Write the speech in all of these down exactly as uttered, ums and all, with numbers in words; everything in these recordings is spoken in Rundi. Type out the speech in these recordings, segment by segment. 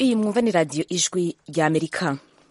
Iyi mwumva ni radiyo ijwi rya Amerika.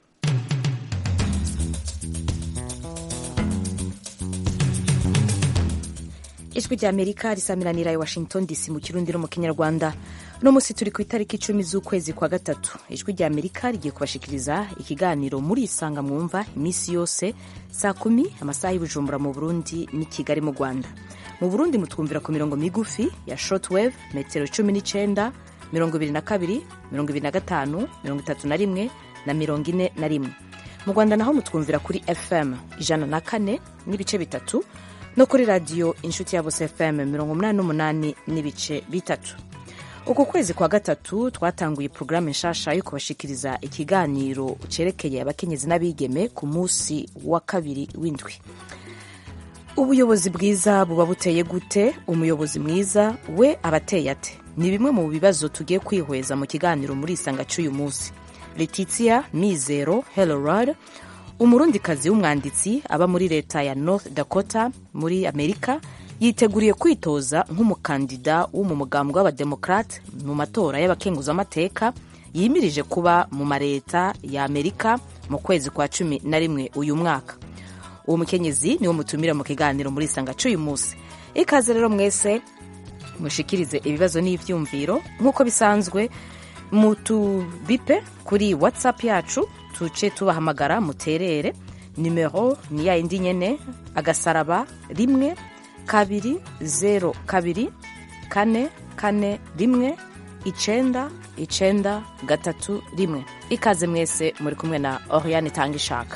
Ijwi rya Amerika risamiranira i Washington D C mu Kirundi no mu Kinyarwanda. Uno munsi turi ku itariki icumi z'ukwezi kwa gatatu. Ijwi rya Amerika rigiye kubashikiriza ikiganiro muri isanga mwumva iminsi yose saa kumi amasaha y'Ibujumbura mu Burundi ni Kigali mu Rwanda. Mu Burundi mutwumvira ku mirongo migufi ya shortwave metero cumi n'icenda, mirongo ibiri na kabiri, mirongo ibiri na gatanu, mirongo itatu na rimwe na mirongo ine na rimwe. Mu Rwanda naho mutwumvira kuri F M ijana na kane n'ibice bitatu no kuri radio inshuti ya Bose F M mirongo umunani n'umunani n'ibice bitatu. Uku kwezi kwa gatatu twatanguye programme nshasha yo kubashikiriza ikiganiro cerekeye abakenyezi n'abigeme ku munsi wa kabiri w'indwi. Ubuyobozi bwiza buba buteye gute? Umuyobozi mwiza we abateye ate? Ni bimwe mu bibazo tugiye kwihweza mu kiganiro muri isanga cy'uyu munsi. Letitia Mizero Hellerod, umurundikazi w'umwanditsi aba muri leta ya North Dakota muri Amerika, yiteguriye kwitoza nk'umukandida wo mu mugambwe w'abademokrate mu matora y'abakenguzamateka yimirije kuba mu mareta ya Amerika mu kwezi kwa cumi na rimwe uyu mwaka. Uwo mukenyezi niwo mutumira mu kiganiro muri isanga cy'uyu munsi. Ikaze rero mwese mushikirize ibibazo n'ivyumviro nk'uko bisanzwe mutubipe kuri WhatsApp yacu, tuce tubahamagara muterere. Numero ni ya indi nyene agasaraba rimwe kabiri zero kabiri kane kane rimwe icenda icenda gatatu rimwe. Ikaze mwese muri kumwe na Oriane Tangishaka.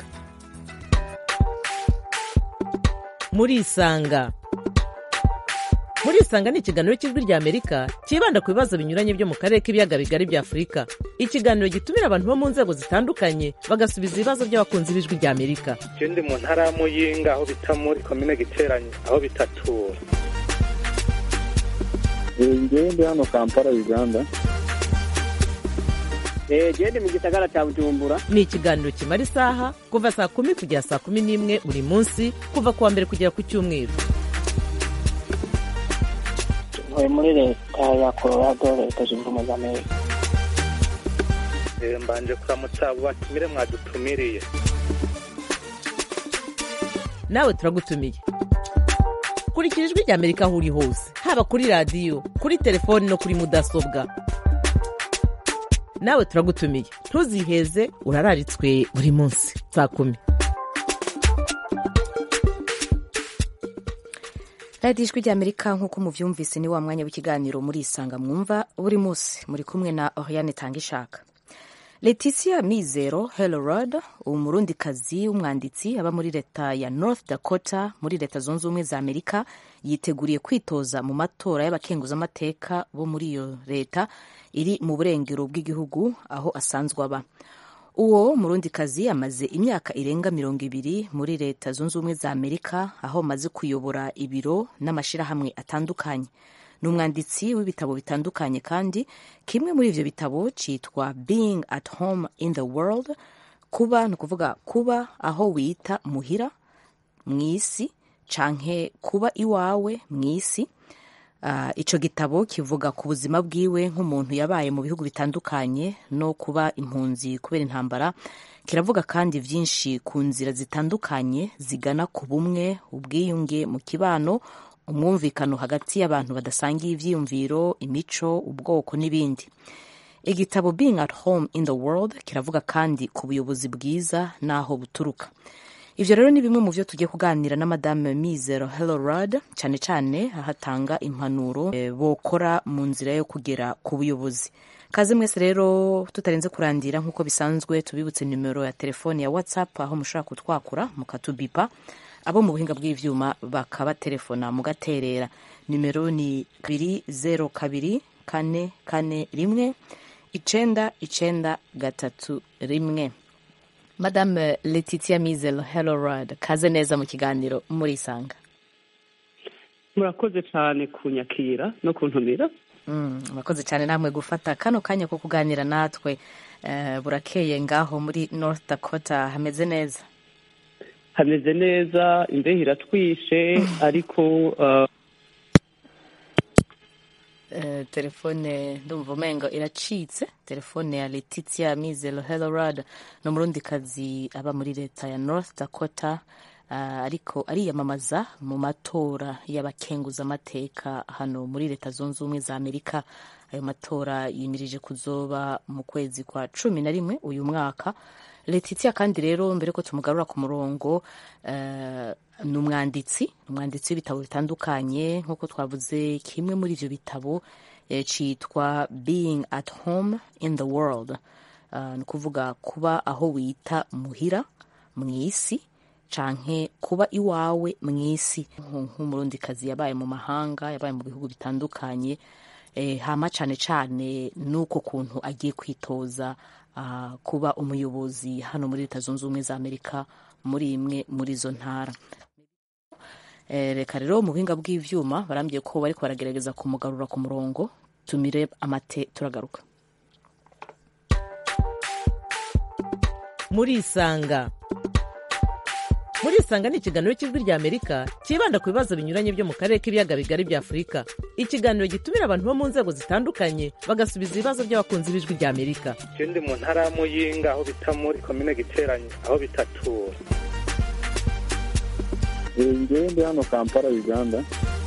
Muri isanga muri isanga ni ikiganiro cy'ijwi rya Amerika kibanda ku bibazo binyuranye byo mu karere k'ibiyaga bigari bya Afurika. Ikiganiro gitumira abantu bo mu nzego zitandukanye bagasubiza ibibazo by'abakunzi b'ijwi rya Amerika. Je ndi mu ntara ya Muyinga aho bita muri commune Giteranyi aho bitatura. Ngiye ndi hano Kampala Uganda. Eh je ndi mu gisagara cya Bujumbura. Ni ikiganiro kimara isaha kuva saa kumi kugera saa kumi n'imwe buri munsi kuva kuwa mbere kugera ku cyumweru. Oye muri leta ya Colorado leta zunze ubumwe za Amerika. Eh mbanje kuramutsa batumire mwadutumiriye. Nawe turagutumiye. Kurikira ijwi rya Amerika aho uri hose, haba kuri radio, kuri telefone no kuri mudasobwa. Nawe turagutumiye. Ntuziheze, urararitswe buri munsi saa kumi. Radio ijwi rya Amerika nk'uko muvyumvise ni wa mwanya w'ikiganiro muri isanga mwumva buri munsi muri kumwe na Oriane Tangishaka. Letitia Mizero Hellerod, umurundikazi w'umwanditsi aba muri leta ya North Dakota muri leta zunze ubumwe za Amerika, yiteguriye kwitoza mu matora y'abakenguzamateka bo muri iyo leta iri mu burengero bw'igihugu aho asanzwe aba. Uwo murundikazi amaze imyaka irenga mirongo ibiri muri leta zunze ubumwe za Amerika aho amaze kuyobora ibiro n'amashirahamwe atandukanye. Ni umwanditsi w'ibitabo bitandukanye kandi kimwe muri ivyo bitabo citwa Being at Home in the World, kuba no kuvuga kuba aho wita muhira mw'isi canke kuba iwawe mw'isi. Uh, ico gitabo kivuga ku buzima bwiwe nk'umuntu yabaye mu bihugu bitandukanye no kuba impunzi kubera intambara. Kiravuga kandi vyinshi ku nzira zitandukanye zigana ku bumwe, ubwiyunge mu kibano, umwumvikano hagati y'abantu badasangiye ivyiyumviro, imico, ubwoko n'ibindi. Igitabo Being at Home in the World kiravuga kandi ku buyobozi bwiza naho buturuka. Ivyo rero ni bimwe mu vyo tugiye kuganira na Madame Mizero Hellerod, cyane cyane ahatanga impanuro e, bokora mu nzira yo kugera ku buyobozi. Kaze mwese rero tutarenze kurandira nk'uko bisanzwe tubibutse numero ya telefone ya WhatsApp aho mushaka kutwakura mukatubipa, abo mu buhinga bw'ivyuma bakaba telefona mugaterera. Numero ni kabiri zero kabiri kane kane rimwe icenda icenda gatatu rimwe. Madame Letitia Mizero Hellerod, kaze neza mu kiganiro muri isanga. Murakoze cyane kunyakira no kuntumira. Mm, murakoze cyane namwe gufata kano kanya ko kuganira natwe. Uh, burakeye ngaho muri North Dakota hameze neza? Hameze neza, imbeho iratwishe ariko uh, telefone ndumva umengo iracitse. Telefone ya Letitia Mizero Helorad ni umurundikazi aba muri leta ya North Dakota, uh, ariko ariyamamaza mu matora y'abakenguza amateka hano muri leta zunze ubumwe za Amerika. Ayo matora yimirije kuzoba mu kwezi kwa cumi na rimwe uyu mwaka. Letitia kandi rero mbere ko tumugarura ku murongo, uh, ni umwanditsi umwanditsi w'ibitabo bitandukanye nk'uko twavuze. Kimwe muri ivyo bitabo eh, citwa Being at Home in the World, uh, ni kuvuga kuba aho wita muhira mw'isi canke kuba iwawe mw'isi. Nk'umurundikazi yabaye mu mahanga, yabaye mu bihugu bitandukanye, eh, hama cane cane nuko kuntu agiye kwitoza uh, kuba umuyobozi hano muri leta zunze ubumwe za Amerika muri imwe muri izo ntara. Reka rero mu buhinga bw'ivyuma barambye ko bariko baragerageza kumugarura ku murongo. Tumire amate turagaruka. Muri Isanga. Muri Isanga ni ikiganiro cy'ijwi rya Amerika kibanda ku bibazo binyuranye byo mu karere k'ibiyaga bigari bya Afurika. Ikiganiro gitumira abantu bo mu nzego zitandukanye bagasubiza ibibazo by'abakunzi b'ijwi rya Amerika. Je ndi mu ntara ya Muyinga aho bita muri komine Giteranyi aho bitatura. Njyewe ndi hano Kampala Uganda.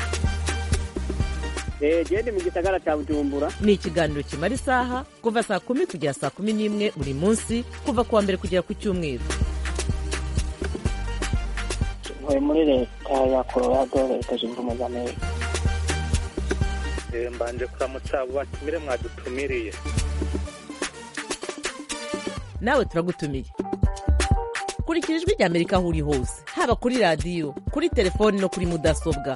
Je ndi mu gisagara cya Bujumbura. Ni ikiganiro kimara isaha kuva saa kumi kugera saa kumi n'imwe buri munsi kuva kuwa mbere kugera ku cyumweru. Ntuye muri leta ya Colorado leta zunze ubumwe za Amerika. Eh, mbanje kuramutsa abo batumire mwadutumiriye. Nawe turagutumiye. Kurikira ijwi rya Amerika aho uri hose, haba kuri radio, kuri telefoni no kuri mudasobwa.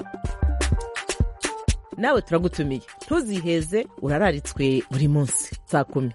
Nawe turagutumiye, ntuziheze, urararitswe buri munsi saa kumi.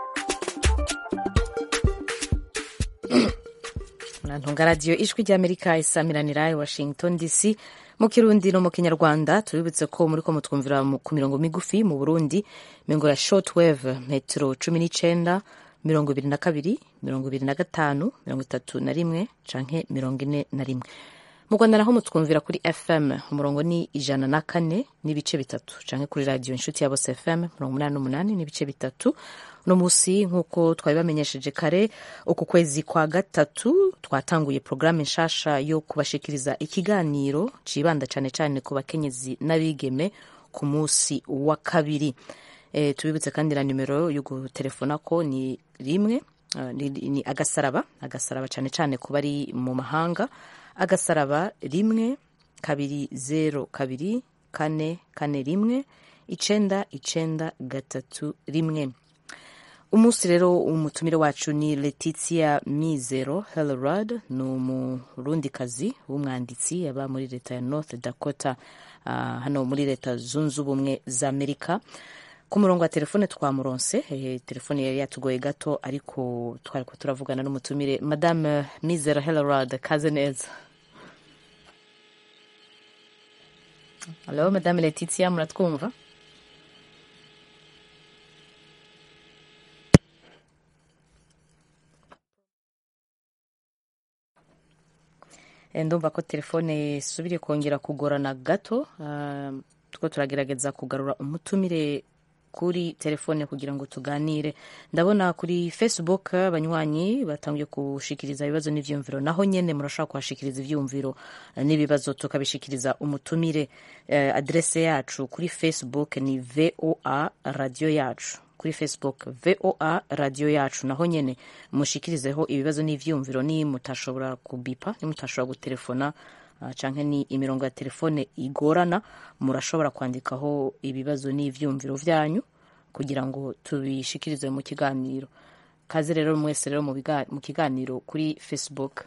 Nantunga radio ijwi rya Amerika isamiranira i Washington D C mu Kirundi no mu Kinyarwanda. Tubibutse ko muri ko mutwumvira ku mirongo migufi mu Burundi, mirongo ya shortwave metro cumi n'icenda, mirongo ibiri na kabiri, mirongo ibiri na gatanu, mirongo itatu na rimwe canke mirongo ine na rimwe. Mu Rwanda naho mutwumvira kuri F M umurongo ni ijana na kane n'ibice bitatu canke kuri radio inshuti ya Bose F M mirongo umunani n'umunani n'ibice bitatu. No musi nkuko twabibamenyesheje kare, uku kwezi kwa gatatu twatanguye programme nshasha yo kubashikiriza ikiganiro cibanda cane cane ku bakenyezi n'abigeme ku musi wa kabiri. E, tubibutse kandi na numero yo gutelefona ko ni rimwe, uh, ni, ni agasaraba agasaraba cane cane ku bari mu mahanga, agasaraba rimwe kabiri zero kabiri kane kane rimwe icenda icenda gatatu rimwe. Umusi rero umutumire wacu ni Letitia Mizero Helorad, ni umurundikazi w'umwanditsi yaba muri leta ya North Dakota, uh, hano muri leta zunze ubumwe za Amerika. Ku murongo wa telefone twamuronse, eh, telefone yari yatugoye gato ariko twariko turavugana n'umutumire. Madame Mizero Helorad, kaze neza. Hello Madame Letitia, muratwumva? Ndumva ko telefone subire kongera kugorana gato. Uh, tuko turagerageza kugarura umutumire kuri telefone kugira ngo tuganire. Ndabona kuri Facebook abanywanyi batangiye kushikiriza ibibazo n'ivyumviro, naho nyene murashaka kwashikiriza ivyumviro n'ibibazo tukabishikiriza umutumire. Uh, adresse yacu kuri Facebook ni V O A radio yacu. Kuri Facebook V O A radio yacu, naho nyene mushikirizeho ibibazo n'ivyumviro. Ni mutashobora kubipa, ni mutashobora gutelefona, uh, canke ni imirongo ya telefone igorana, murashobora kwandikaho ibibazo n'ivyumviro vyanyu kugira ngo tubishikirize mu kiganiro. Kaze rero mwese rero mu kiganiro kuri Facebook.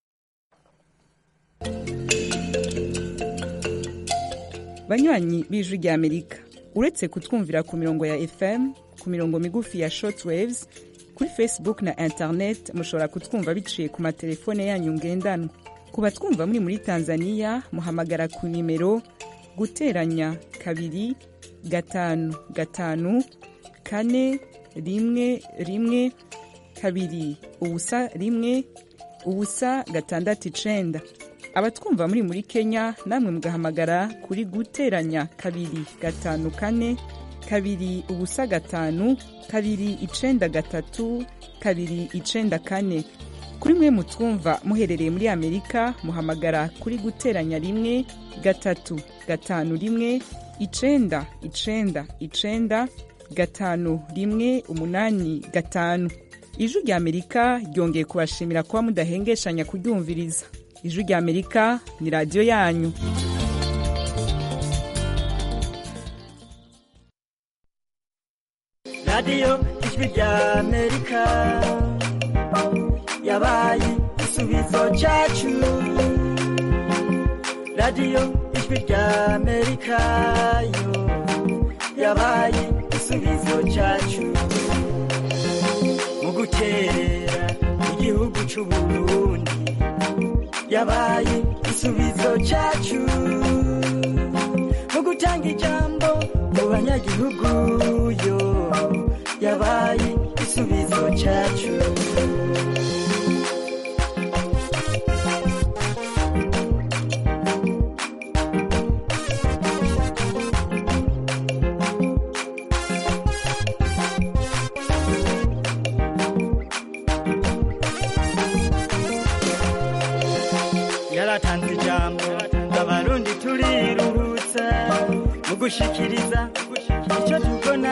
Banywanyi b'ijwi rya Amerika, uretse kutwumvira ku mirongo ya F M, ku mirongo migufi ya shortwaves, kuri Facebook na internet mushobora kutwumva biciye ku matelefone yanyu ngendanwa. Ku batwumva muri muri Tanzania muhamagara ku nimero guteranya kabiri gatanu gatanu kane rimwe rimwe kabiri ubusa rimwe ubusa gatandatu icenda. Abatwumva muri muri Kenya namwe mugahamagara kuri guteranya kabiri gatanu kane kabiri ubusa gatanu kabiri icenda gatatu kabiri icenda kane. Kuri mwe mutwumva muherereye muri Amerika muhamagara kuri guteranya rimwe gatatu gatanu rimwe icenda icenda icenda gatanu rimwe umunani gatanu. Ijwi rya Amerika ryongeye kubashimira kuba mudahengeshanya kuryumviriza. Ijwi rya Amerika ni radio yanyu. Radio Ijwi rya Amerika yabaye igisubizo cyacu. Radio Ijwi rya Amerika yo yabaye igisubizo cyacu mu gukerera igihugu cy'u Burundi, yabaye igisubizo cyacu mu gutanga ijambo mu banyagihugu yo yabaye igisubizo cyacu. Yaratanze ijambo abarundi turiruhutsa mu gushikiriza icyo tubona,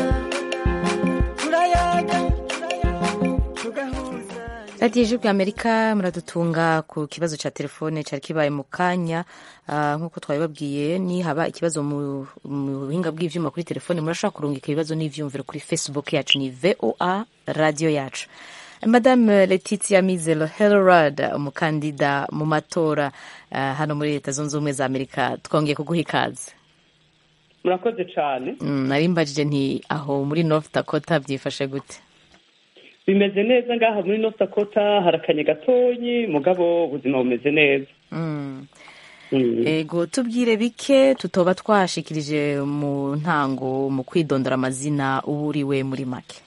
turayaga tugahuza. radiyo ijwi rya Amerika muradutunga ku kibazo cya telefone cyari kibaye mu kanya. Uh, nk'uko twabibabwiye ni haba ikibazo mu buhinga bw'ivyuma kuri telefone murashaka kurungika ibibazo n'ivyumviro kuri Facebook yacu ni V O A radio yacu. Madame Letitia Mizero Helrod, umukandida mu matora uh, hano muri Leta Zunze Ubumwe za Amerika, twongeye kuguha ikaze. Murakoze cyane. Mm, nari mbajije nti aho muri North Dakota byifashe gute? Bimeze neza ngaha muri North Dakota, harakanye gatonyi mugabo ubuzima bumeze neza. Mm. Mm. Ego tubwire bike tutoba twashikirije mu ntango mu kwidondora amazina uburiwe muri make.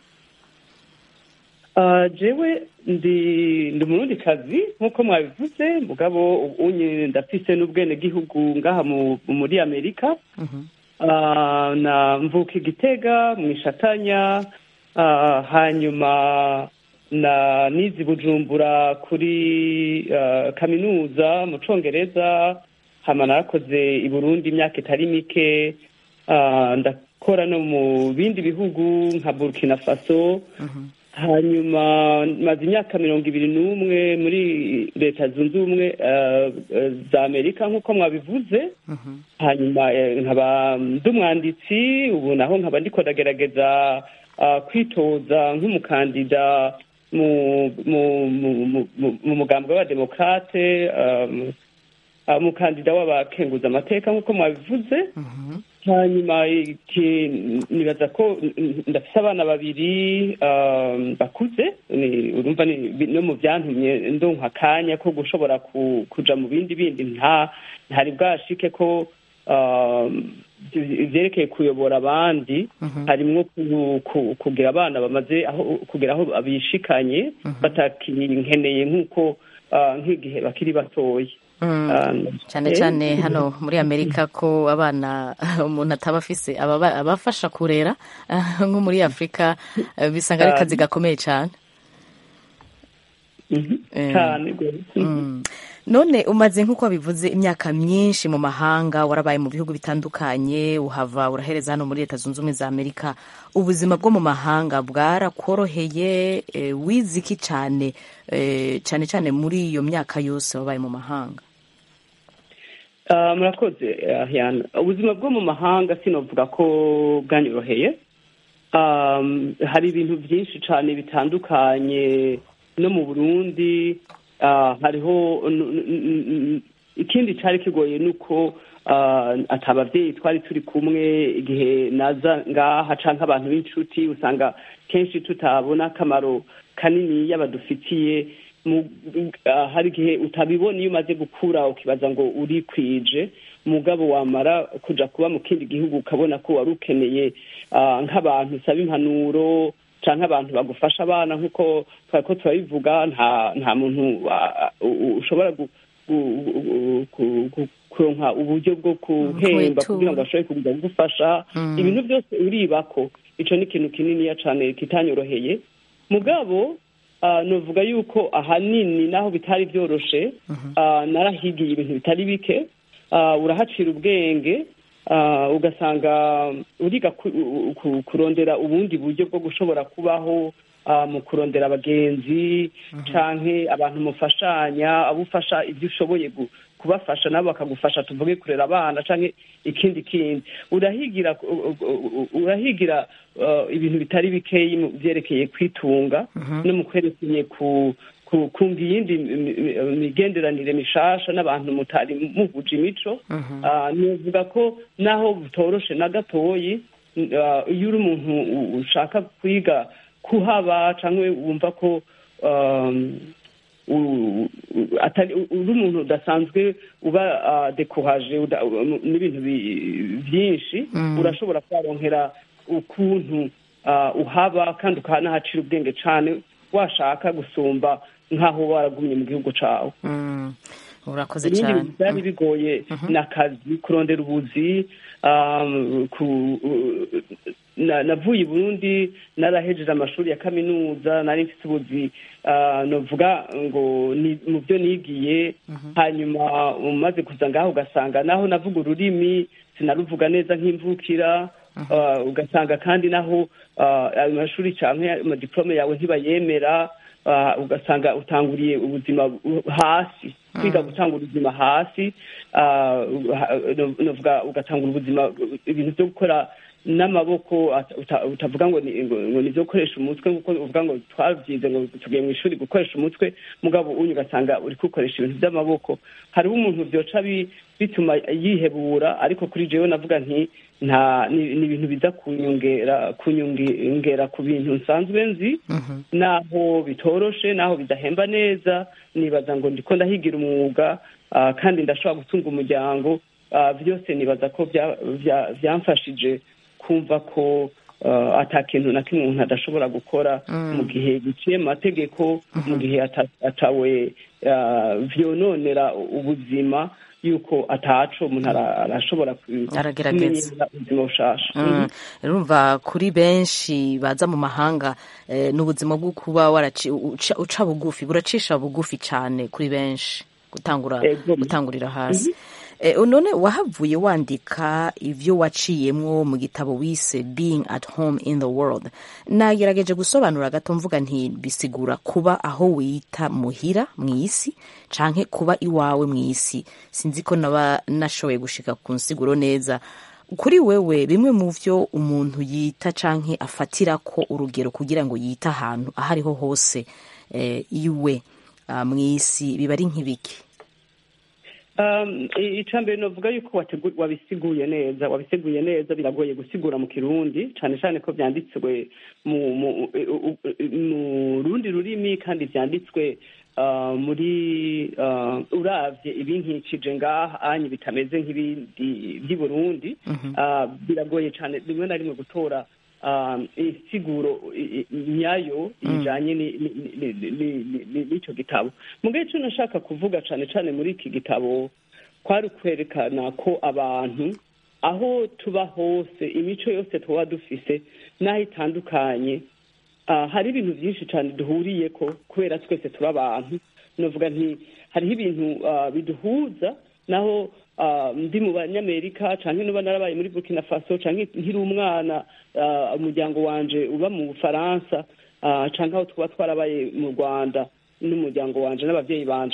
Uh, jewe ndi ndi murundi kazi nkuko mwabivuze mugabo unye ndafise n'ubwene gihugu ngaha mu muri Amerika. Mhm. Uh, na mvuka Igitega mwishatanya, uh, hanyuma na nizi Bujumbura kuri uh, kaminuza mu Congereza, hama narakoze i Burundi imyaka itari mike, uh, ndakora no mu bindi bihugu nka Burkina Faso. Mhm. Hanyuma maze imyaka mirongo ibiri n'umwe muri Leta Zunze Ubumwe uh, za Amerika nkuko mwabivuze. Uh-huh. Hanyuma nkaba ndumwanditsi, ubu naho nkaba ndiko ndagerageza uh, kwitoza nk'umukandida mu mu mu mu mugambwe wa Demokrate, um, umukandida w'abakenguza amateka nkuko mwabivuze. Uh-huh. Hanyuma nibaza ko ndafise abana babiri um, bakuze, urumva no mu byantumye ndonka akanya ko gushobora ku, kuja mu bindi bindi nta ntari bwashike ko ivyerekeye um, kuyobora abandi. Uh-huh. Harimwo kugira abana bamaze aho kugira aho abishikanye. Uh-huh. Batakinkeneye nk'uko uh, nk'igihe bakiri batoya. Mm. cyane cyane hano muri Amerika ko abana umuntu ataba afise abafasha kurera nko muri Afrika bisanga ari kazi gakomeye cyane. cyane mm. None umaze nk'uko bivuze imyaka myinshi mu mahanga, warabaye mu bihugu bitandukanye, uhava urahereza hano muri Leta Zunze Ubumwe za Amerika. Ubuzima bwo mu mahanga bwarakoroheye, e, wiziki cyane e, cyane cyane muri iyo myaka yose wabaye mu mahanga? Uh, murakoze Ahyana. Uh, ubuzima bwo mu mahanga sinovuga ko bwanyoroheye. Um, hari ibintu byinshi cyane bitandukanye no mu Burundi. Uh, hariho ikindi cyari kigoye nuko uh, atabavyeyi twari turi kumwe igihe naza ngaha canke abantu b'inshuti, usanga kenshi tutabona akamaro kanini y'abadufitiye. Uh, hari igihe utabibona iyo umaze gukura ukibaza ngo uri kwije, mugabo wamara kuja kuba mu kindi gihugu ukabona ko wari ukeneye uh, nk'abantu usaba impanuro canke abantu bagufasha abana nkuko twako turabivuga. Nta nta muntu uh, ushobora kuronka uburyo bwo kuhemba kugira ngo ashobore kuza kugufasha ibintu byose uribako. Ico ni ikintu kininiya cane kitanyoroheye mugabo Uh, novuga yuko ahanini naho bitari byoroshe uh, narahigiye ibintu bitari bike uh, urahacira ubwenge uh, ugasanga uriga ku, ku, kurondera ubundi buryo bwo gushobora kubaho uh, mu kurondera abagenzi canke abantu mufashanya abufasha ibyo ushoboye kubafasha nabo bakagufasha tuvuge kurera abana canke ikindi kindi urahigira urahigira uh, ibintu bitari bikeyi mu byerekeye kwitunga uh-huh. no mu kwerekeye ku kunga iyindi migenderanire mishasha n'abantu mutari muhuje imico uh-huh. uh, nivuga ko naho butoroshe na gatoyi uh, iyo uri umuntu ushaka kwiga kuhaba canke wumva ko um, atari uri umuntu udasanzwe uba dekoraje n'ibintu byinshi urashobora kwaronkera ukuntu uhaba kandi ukanahacira ubwenge cyane washaka gusumba nk'aho waragumye mu gihugu cyawe. Urakoze cyane. Byari bigoye n'akazi kurondera ubuzi navuye i Burundi narahejeje amashuri ya kaminuza nari mfite ubuzi novuga ngo mu byo nigiye hanyuma umaze kuza ngaho ugasanga naho navuga ururimi sinaruvuga neza nk'imvukira ugasanga kandi naho amashuri cyangwa amadiplome yawe ntibayemera ugasanga utanguriye ubuzima hasi kwiga gutangura ubuzima hasi novuga ugatangura ubuzima ibintu byo gukora n'amaboko utavuga ngo ngo nivyo gukoresha umutwe kuko uvuga ngo twavyize ngo tugiye mu ishuri gukoresha umutwe mugabo unyu ugasanga uri gukoresha ibintu by'amaboko. Hariho umuntu byoca bituma yihebura ariko kuri jewe navuga nti nta ni ibintu biza kunyongera kunyongera ku bintu nsanzwe nzi naho bitoroshe naho bidahemba neza nibaza ngo ndiko ndahigira umwuga kandi ndashobora gutunga umuryango byose nibaza ko byamfashije kumva ko atakintu na kimwe umuntu adashobora gukora mu gihe giciye mu mategeko mu gihe atawe vyononera ubuzima yuko ataco umuntu arashobora aragerageza ubuzima bushasha. Urumva kuri benshi baza mu mahanga n'ubuzima bwo kuba uca bugufi buracisha bugufi cyane kuri benshi gutangura gutangurira hasi. None wahavuye wandika ivyo waciyemwo mu gitabo wise Being at Home in the World. Nagerageje gusobanura gato mvuga nti bisigura kuba aho wita muhira mw'isi canke kuba iwawe mw'isi. Sinzi ko naba nashoboye gushika ku nsiguro neza. Kuri wewe bimwe mu vyo umuntu yita canke afatira ko urugero kugira ngo yita ahantu ahariho hose eh, iwe uh, mw'isi biba ari nk'ibiki? Um, icambere novuga yuko wabisiguye neza wabisiguye neza biragoye gusigura mu Kirundi cyane cyane ko byanditswe mu mu rundi rurimi kandi byanditswe uh, muri uh, uravye ibinkikije ngaha anyi bitameze nk'ibindi by'i Burundi uh, biragoye cyane rimwe na rimwe gutora isiguro nyayo ijanye n'ico gitabo. Mugihe cyo nashaka kuvuga cane cane muri iki gitabo kwari kwerekana ko abantu aho tuba hose imico yose tuba dufise naho itandukanye hari ibintu byinshi cyane duhuriye ko kubera twese tuba abantu. Novuga nti hariho ibintu biduhuza naho ndi mu banyamerika canke nuba narabaye muri Burkina Faso canke nkiri umwana umuryango wanje uba mu Bufaransa canke aho tuba twarabaye mu Rwanda n'umuryango wanje n'abavyeyi banje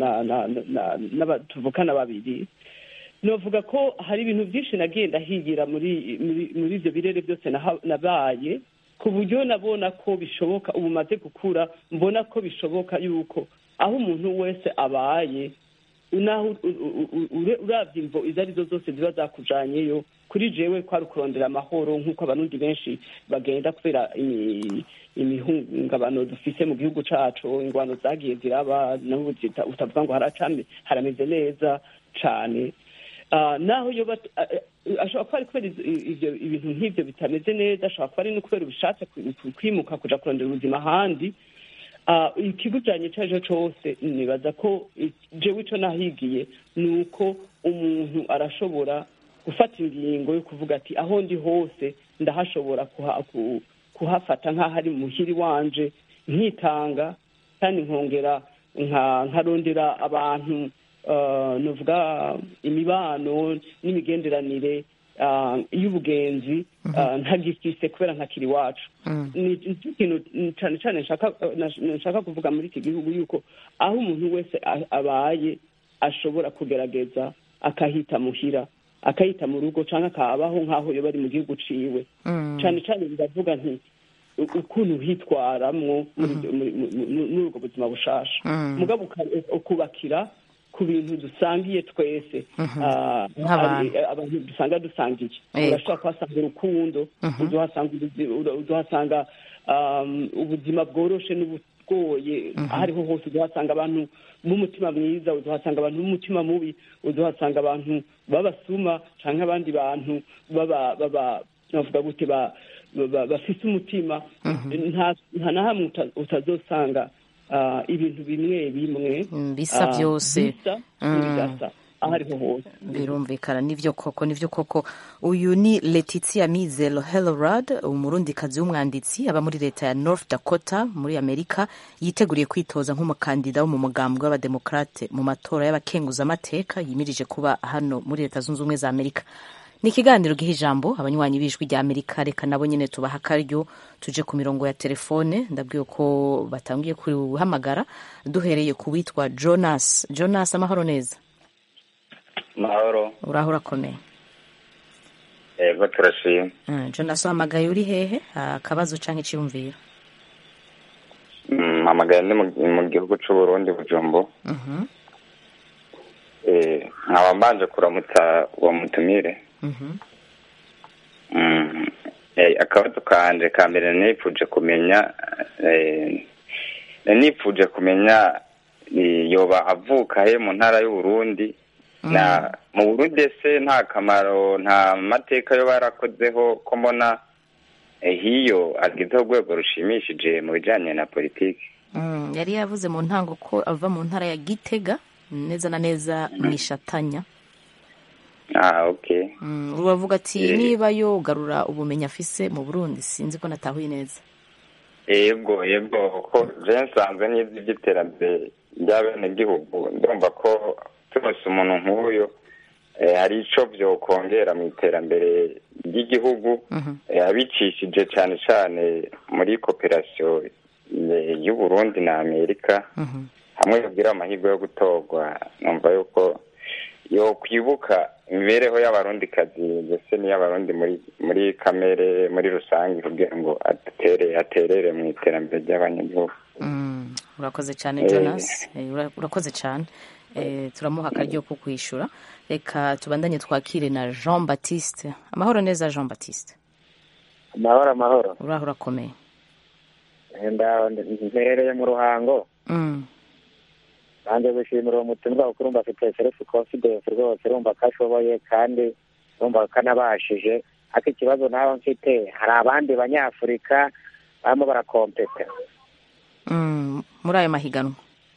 n'abatuvukana babiri. Novuga ko hari ibintu byinshi nagenda higira muri muri ivyo birere byose nabaye ku buryo nabona ko bishoboka ubu maze gukura mbona ko bishoboka yuko aho umuntu wese abaye unaho uravye imvo izo arizo zose ziba zakujanyeyo kuri jewe kwari kurondera amahoro nk'uko abarundi benshi bagenda kubera imihungabano dufise mu gihugu cacu ingwano zagiye ziraba naho utavuga ngo haracame harameze neza cane naho yoba ashobora kuba ari kubera ivyo ibintu nk'ivyo bitameze neza ashobora kuba ari no kubera ubishatse kwimuka kuja kurondera ubuzima ahandi ikigujanye icyo ari cyo cyose nibaza ko jewe icyo nahigiye ni uko umuntu arashobora gufata ingingo yo kuvuga ati aho ndi hose ndahashobora kuhafata nk'aho ari muhiri wanje nkitanga kandi nkongera nkarondera abantu nuvuga imibano n'imigenderanire y'ubugenzi ntagifise kubera ntakiri iwacu ni ikintu cyane cyane nshaka kuvuga muri iki gihugu yuko aho umuntu wese abaye ashobora kugerageza akahita muhira akahita mu rugo cyangwa akabaho nk'aho yoba ari mu gihugu ciwe cyane cyane ndavuga nti ukuntu hitwaramwo muri ubwo buzima bushasha mugabo ukubakira ku bintu dusangiye twese abantu dusanga dusangiye urashobora kuhasanga urukundo uduhasanga ubuzima bworoshe n'ubugoye aho ariho hose uduhasanga abantu b'umutima mwiza uduhasanga abantu b'umutima mubi uduhasanga abantu b'abasuma cyangwa abandi bantu bavuga gute bafise umutima nta na hamwe utazosanga ibintu bimwe bimwe bisa byose bidasa aho ariho hose birumvikana nivyo koko nivyo koko uyu ni Letitia Mizero Hellerod umurundikazi w'umwanditsi aba muri leta ya North Dakota muri Amerika yiteguriye kwitoza nk'umukandida wo mu mugambwe w'abademokrate mu matora y'abakenguzamateka yimirije kuba hano muri leta zunze ubumwe za Amerika. Ni ikiganiro giha ijambo abanywanyi b'ijwi rya Amerika, reka nabo nyene tubaha akaryo tuje ku mirongo ya telefone. Ndabwiye ko batangiye kuhamagara duhereye ku witwa Jonas. Jonas, amahoro neza? Mahoro. Uraho urakomeye? Ego turashima. Mm, Jonas uhamagaye uri hehe? Akabazo canke iciyumviro? Mm, hamagaye ndi mu gihugu c'u Burundi Bujumbo. Mhm. Eh, nkaba mbanje kuramutsa uwo mutumire. Mhm. Mm. Eh, akabazo kanje ka mbere nipfuje kumenya eh nipfuje kumenya yoba avuka he mu ntara y'u Burundi. Na mu Burundi se nta kamaro nta mateka yo barakozeho ko mbona hiyo agize urwego rushimishije mu bijanye na politiki. Mm, yari yavuze mu ntango ko ava mu ntara ya Gitega neza na neza mishatanya. Ah, okay. Mm, uravuga ati yeah. Niba yo garura ubumenyi afise mu Burundi sinzi ko natahuye neza. Yego yego ko jensanze n'izi by'iterambere ry'abene gihugu ndumva ko twese umuntu nk'uyo eh, hari ico byo kongera mu iterambere ry'igihugu abicishije uh -huh. eh, cyane cyane muri cooperation y'u Burundi na Amerika uh -huh. hamwe yogira amahirwe yo gutorwa numva yuko yo kwibuka imibereho y'abarundi kazi ndetse n'iy'abarundi muri muri kamere muri rusange kugira ngo atere aterere mu iterambere ry'abanyagihugu. Mm, urakoze cyane Jonas. Eh, urakoze cyane. Eh, turamuha akaryo ko kwishura. Reka tubandanye twakire na Jean Baptiste. Amahoro neza Jean Baptiste? Amahoro amahoro. Uraho urakomeye? Enda nterereye mu Ruhango. Mm. Banje gushimira uwo mutumwa ukurumba afite self confidence rwose urumva kashoboye kandi urumva kanabashije. Ati kibazo naho mfite hari abandi banyafurika bamo barakompeta. Mm, muri ayo mahiganwa.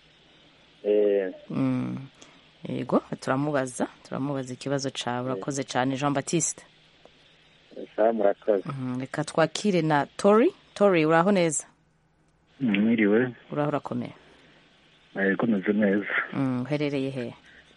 Eh. Mm. Yego turamubaza turamubaza ikibazo cawe. Urakoze cyane Jean Baptiste. Esa murakoze. Mm, reka twakire na Tori. Tori uraho neza? Mwiriwe. Uraho urakomeye? Eh, komeze neza. Mm, uherereye he?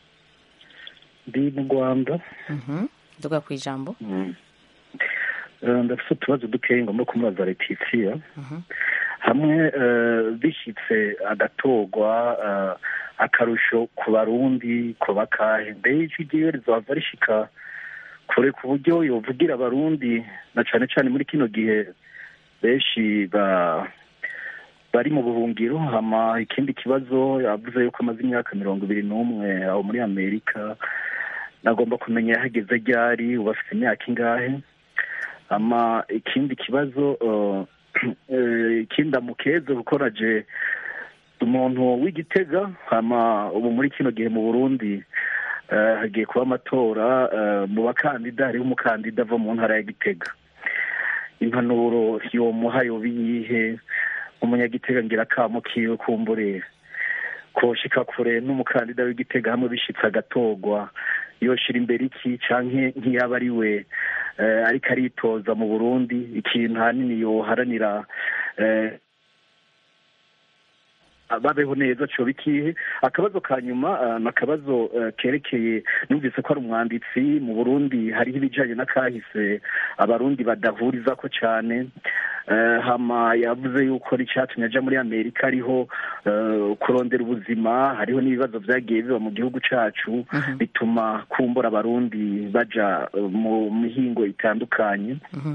Ndi mu Rwanda. Mhm. Duga ku ijambo. Mm. Uh, ndafite utubazo dukeyi ngomba kumubaza Letitia. Mhm. Hamwe uh, bishitse agatorwa uh, akarusho ku barundi ko bakahe mbe igihe rizava rishika kure ku buryo yovugira abarundi na cane cane muri kino gihe beshi ba bari mu buhungiro. Hama ikindi kibazo yavuze yuko amaze imyaka mirongo ibiri n'umwe aho muri Amerika, nagomba kumenya yahageze ryari, ubafite imyaka ingahe. Ama ikindi kibazo uh, ikindi amukeze gukoraje umuntu w'Igitega. Hama ubu muri kino gihe mu Burundi uh, hagiye kuba amatora uh, mu bakandida hariho umukandida ava mu ntara ya Gitega. Impanuro yo muha yo biyihe umunyagitega ngira akamo kiwe kumbure koshika kure n'umukandida w'igitega hamwe bishitse agatogwa yoshira imbere iki canke nk'iyaba ari we ariko aritoza mu Burundi ikintu hanini yoharanira babeho neza cyo bikihe. Akabazo ka nyuma nakabazo kerekeye numvise ko ari umwanditsi mu Burundi hariho ibijanye n'akahise abarundi badahuriza ko cyane hama yavuze yuko ricatumye aja muri Amerika ariho kurondera ubuzima, hariho n'ibibazo vyagiye biba mu gihugu cacu bituma kumbura abarundi baja mu mihingo itandukanye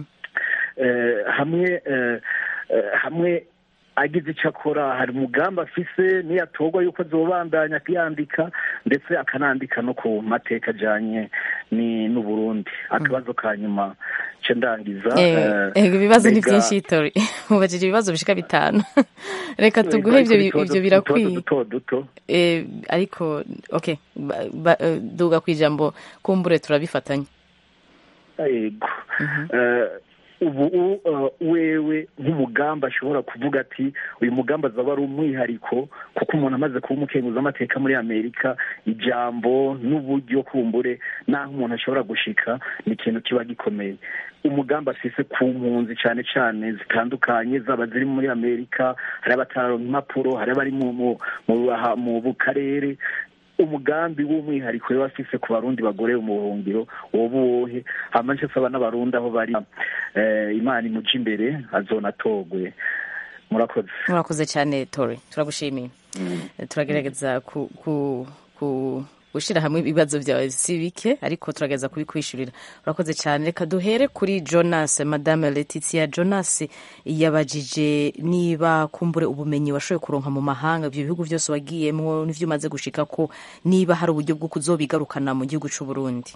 hamwe hamwe agize icyo akora. Hari umugambi afise niyatorwa yuko azobandanya akiyandika ndetse akanandika no ku mateka ajanye n'Uburundi. Akabazo ka nyuma ce ndangiza ibibazo ni byinshi Tori mubajije ibibazo bishika bitanu reka tuguhe ivyo ivyo birakwiye ariko okay duga kwijambo kumbure turabifatanya. Yego ubu wewe nk'umugamba ashobora kuvuga ati uyu mugamba azaba ari umwihariko kuko umuntu amaze kuba umukenguza amateka muri Amerika ijambo n'uburyo kumbure naho umuntu ashobora gushika ni ikintu kiba gikomeye. Umugamba afise ku mpunzi cyane cyane zitandukanye zaba ziri muri Amerika, hari abataronka impapuro, hari abari mu mu bukarere, umugambi w'umwihariko we wafise ku barundi bagore mu buhungiro wobu wohe hamanje saba n'abarundi aho bari Imana imuje imbere azonatogwe. Murakoze murakoze cyane Tori, turagushimiye. Turagerageza ku ku ku gushira hamwe ibibazo byawe sibike ariko turageza kubikwishurira. Urakoze cyane. Reka duhere kuri Jonas. Madame Letitia Jonas yabajije niba kumbure ubumenyi washoboye kuronka mu mahanga ibyo bihugu byose wagiyemwo n'ivyo umaze gushika ko niba hari uburyo bwo kuzobigarukana mu gihugu c'u Burundi.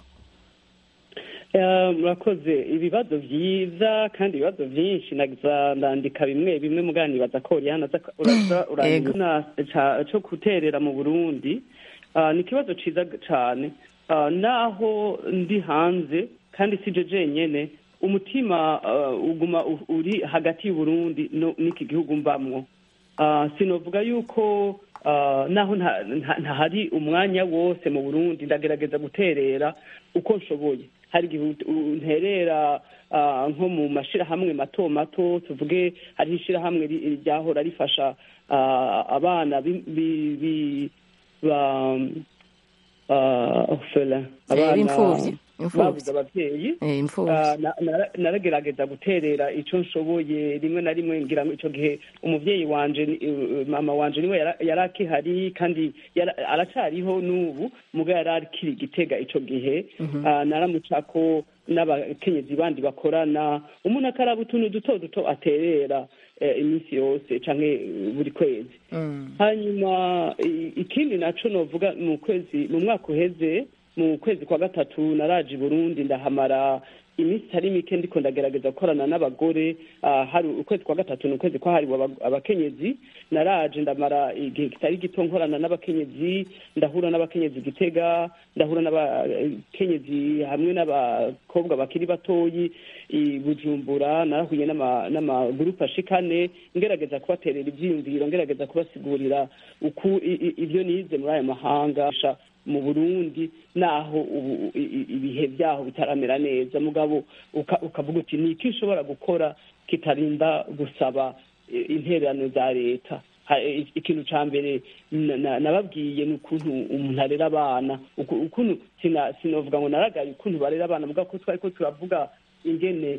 Murakoze. Ibibazo vyiza kandi ibibazo vyinshi nagiza ndandika bimwe bimwe muganibaza ko Oriana uraza urandika cyo kuterera mu Burundi. Ni ikibazo ciza cyane naho ndi hanze kandi sije jenyene umutima uguma uri hagati y'u Burundi n'iki gihugu mbamwo. Sinovuga yuko naho ntahari umwanya wose mu Burundi ndagerageza guterera uko nshoboye. Hari igihe unterera nko mu mashirahamwe mato mato, tuvuge hari ishirahamwe ryahora rifasha abana bi ba ofela abana babuze abavyeyi naragerageza guterera ico nshoboye. Rimwe na rimwe ngira ngo ico gihe umuvyeyi wanje mama wanje niwe yarakihari kandi aracariho n'ubu muga yarakiri Gitega ico gihe. Naramucako n'abakenyezi bandi bakorana umuntu akaraba utuntu duto duto aterera iminsi yose canke buri kwezi. Hanyuma ikindi naco novuga mu kwezi mu mwaka uheze mu kwezi kwa gatatu naraje Burundi ndahamara iminsi hari mike ndiko ndagerageza gukorana n'abagore. Hari ukwezi kwa gatatu n'ukwezi kwa hari abakenyezi naraje ndamara igihe kitari gito nkorana n'abakenyezi, ndahura n'abakenyezi Gitega, ndahura n'abakenyezi hamwe n'abakobwa bakiri batoyi i Bujumbura. Narahuye n'ama groupe ashikane ngerageza kubaterera ivyiyumviro, ngerageza kubasigurira uku ivyo nize muri aya mahanga mu Burundi naho ibihe byaho bitaramera neza. Mugabo ukavuga uti ni iki ushobora gukora kitarinda gusaba intererano za leta. Ikintu ca mbere nababwiye ni ukuntu umuntu arera abana, ukuntu sinovuga ngo naragaye ukuntu barera abana mugabo ko twariko turavuga ingene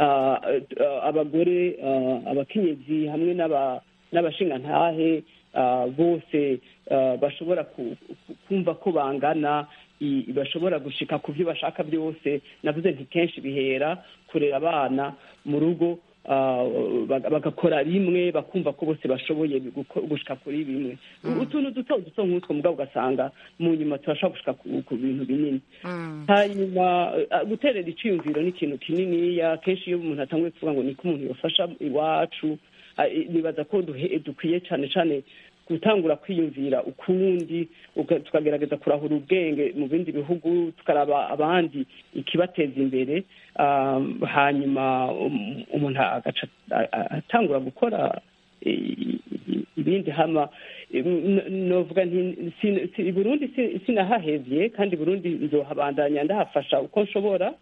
abagore abakenyezi hamwe n'abashingantahe bose bashobora kumva ko bangana, bashobora gushika ku byo bashaka byose. Navuze nti kenshi bihera kurera abana mu rugo bagakora rimwe bakumva ko bose bashoboye gushika kuri bimwe. Utuntu duto duto nk'utwo mugabo ugasanga mu nyuma turashobora gushika ku bintu binini. Hanyuma guterera iciyumviro ni ikintu kininiya. Kenshi iyo umuntu atanguye kuvuga ngo niko umuntu yofasha iwacu, nibaza ko dukwiye cyane cyane gutangura kwiyumvira ukundi, tukagerageza kurahura ubwenge mu bindi bihugu, tukaraba abandi ikibateza imbere. Hanyuma umuntu agaca atangura gukora ibindi hama novuga nti Burundi sinahahevye kandi Burundi nzohabandanya ndahafasha uko nshobora.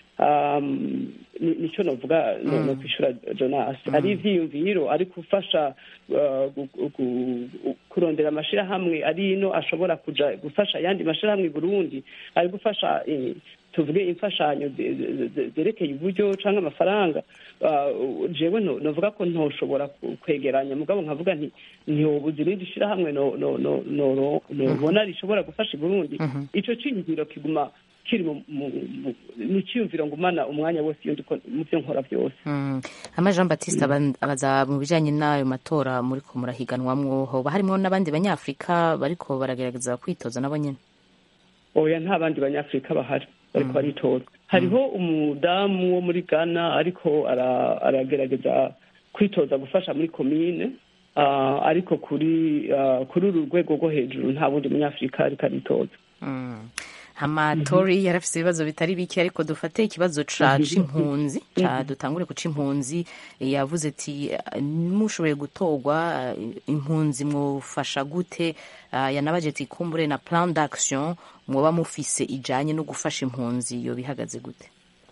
Nico novuga no kwishura Jonas ari ivyiyumviro ari gufasha kurondera amashirahamwe ari ino ashobora kuja gufasha yandi mashirahamwe i Burundi ari gufasha tuvuge imfashanyo zerekeye uburyo canke amafaranga. Jewe novuga ko ntoshobora kwegeranya mugabo nkavuga nti ntiwobuze irindi shirahamwe nobona rishobora gufasha i Burundi. Ico ciyumviro kiguma kiri mu cyumviro ngumana umwanya wose iyo ndiko mu byo nkora byose. Ama Jean Baptiste abaza mu bijanye n'ayo matora muri ko murahiganwamwo hoba harimo n'abandi banyafrika bariko baragerageza kwitoza nabo nyene? Oya nta bandi banyafrika bahari bariko baritoza. Hariho umudamu wo muri Ghana ariko aragerageza kwitoza gufasha muri komine ariko kuri kuri uru rwego rwo hejuru nta bundi munyafrika ariko aritoza. Amatori yarafise ibibazo bitari biki ariko dufate ikibazo ca c'impunzi ca dutangure ku c'impunzi yavuze ati mushoboye gutorwa impunzi mwofasha gute yanabaje ati kumbure na plan d'action mwoba mufise ijanye no gufasha impunzi yo bihagaze gute?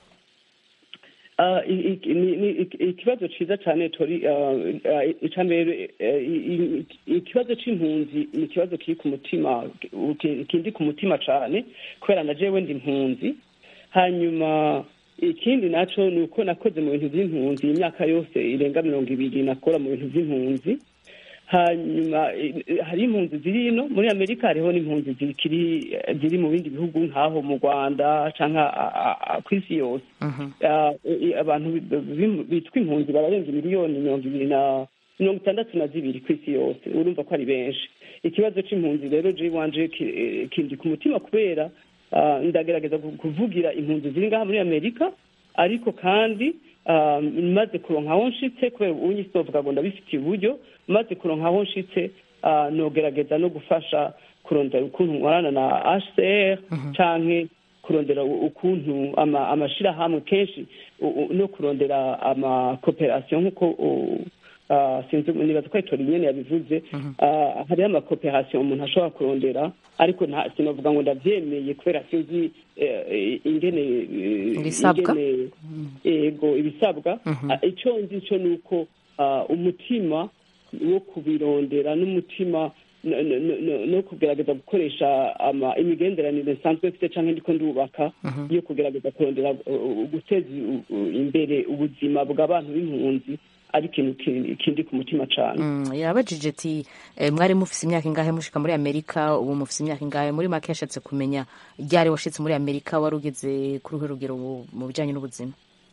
Ikibazo ciza cyane tori icambere ikibazo c'impunzi ni ikibazo kiri ku mutima kindi ku mutima cyane kubera na jewe ndi impunzi. Hanyuma ikindi naco ni uko nakoze mu bintu by'impunzi imyaka yose irenga mirongo ibiri nakora mu bintu by'impunzi. Hanyuma hari impunzi ziri ino muri Amerika hariho n'impunzi zikiri ziri mu bindi bihugu nkaho mu Rwanda canke kw'isi yose. Abantu bitwa impunzi bararenga miliyoni mirongo ibiri na mirongo itandatu na zibiri kw'isi yose urumva ko ari benshi. Ikibazo c'impunzi rero je wanje kindi ku mutima kubera ndagerageza kuvugira impunzi ziri ngaha muri Amerika ariko kandi maze kuronka aho nshitse kubera unyisovuga ngo ndabifitiye uburyo maze kuronka aho nshitse nogerageza no gufasha kurondera ukuntu nkorana na H C R canke kurondera ukuntu amashirahamwe kenshi no kurondera ama cooperation nkuko sinzi nibaza ko itori nyene yabivuze. Hari ama cooperation umuntu ashobora kurondera ariko nta sinovuga ngo ndavyemeye kubera sinzi ingene ingene ego ibisabwa. Ico nzi cyo nuko umutima wo kubirondera n'umutima no kugerageza gukoresha imigenderanire nsanzwe mfite canke ndiko ndubaka yo kugerageza kurondera guteza imbere ubuzima bw'abantu b'impunzi ari ikintu kindi ku mutima cane. Yabajije ati mwari mufise imyaka ingahe mushika muri Amerika ubu mufise imyaka ingahe? Muri make yashatse kumenya ryari washitse muri Amerika warugeze kuri urugero mu bijanye n'ubuzima.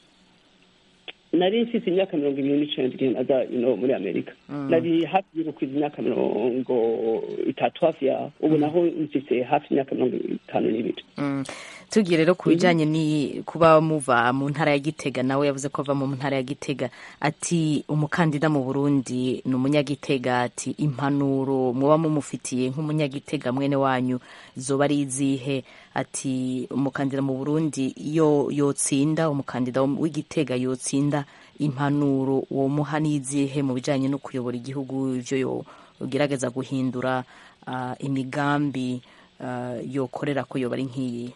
Nari mfise imyaka mirongo ibiri n'icenda igihe naza muri Amerika. Nari hafi yo kwiza imyaka mirongo itatu hafi ya ubu naho mfise hafi imyaka mirongo itanu n'ibiri. Tugiye rero ku bijanye ni kuba muva mu ntara ya Gitega, nawe yavuze ko ava mu ntara ya Gitega, ati umukandida mu Burundi ni umunyagitega, ati impanuro muba mumufitiye nk'umunyagitega mwene wanyu zoba ari izihe? Ati umukandida mu Burundi yo yotsinda, umukandida w'Igitega yotsinda, impanuro wo muha n'izihe mu bijanye no kuyobora igihugu, ivyo yo ugerageza guhindura uh, imigambi uh, yokorera kuyobora nk'iyi?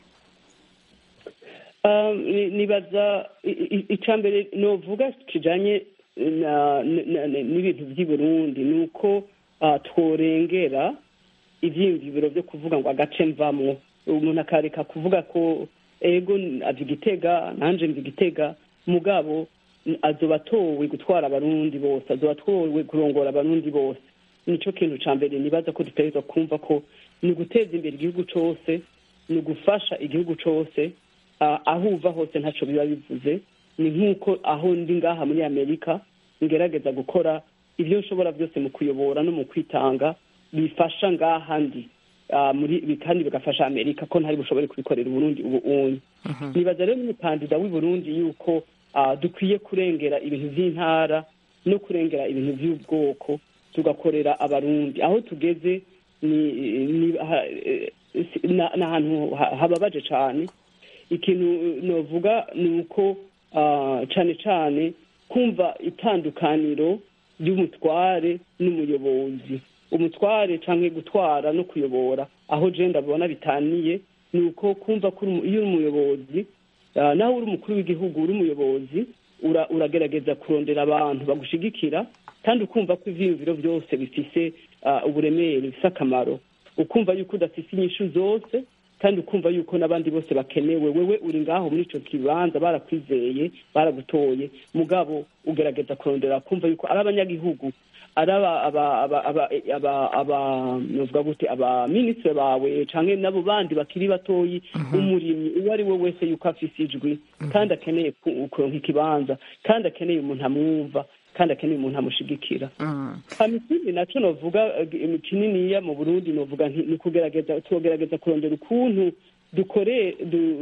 Nibaza icambere novuga kijanye n'ibintu by'i Burundi nuko tworengera ivyiyumviro byo kuvuga ngo agace mvamwo, umuntu akareka kuvuga ko ego azi Gitega nanje mvi Gitega, mugabo azoba atowe gutwara abarundi bose, azoba atowe kurongora abarundi bose. Nico kintu cambere nibaza ko dutegerezwa kumva ko ni guteza imbere igihugu cose, ni gufasha igihugu cose, aho uva hose ntaco biba bivuze. Ni nk'uko aho ndi ngaha muri Amerika ngerageza gukora ibyo nshobora byose mu kuyobora no mu kwitanga bifasha ngaha ndi muri kandi bigafasha Amerika ko ntari bushobore kubikorera Burundi ubu unye. Nibaza rero n'umukandida w'i Burundi yuko dukwiye kurengera ibintu vy'intara no kurengera ibintu vy'ubwoko, tugakorera abarundi. Aho tugeze ni n'ahantu hababaje cane. Ikintu novuga ni uko cane cane kumva itandukaniro ry'umutware n'umuyobozi. Umutware canke gutwara no kuyobora aho je ndabona bitaniye ni uko kumva ko iyo uri umuyobozi uh, naho uri umukuru w'igihugu uri umuyobozi ura, uragerageza kurondera abantu bagushigikira kandi ukumva ko ivyiyumviro byose bifise uh, uburemere bifise akamaro, ukumva yuko udafise inyishu zose kandi ukumva yuko n'abandi bose bakenewe. Wewe uri ngaho muri ico kibanza, barakwizeye, baragutoye, mugabo ugerageza kurondera kumva yuko ari abanyagihugu, ari aba aba aba aba aba aba novuga gute aba ministre bawe canke nabo bandi bakiri batoyi, umurimyi uwo ari we wese yuko afise ijwi kandi akeneye kuronka ikibanza kandi akeneye umuntu amwumva kandi akeneye umuntu amushigikira. Ikindi naco novuga kininiya mu Burundi novuga ni kugerageza tugerageza kurondera ukuntu dukore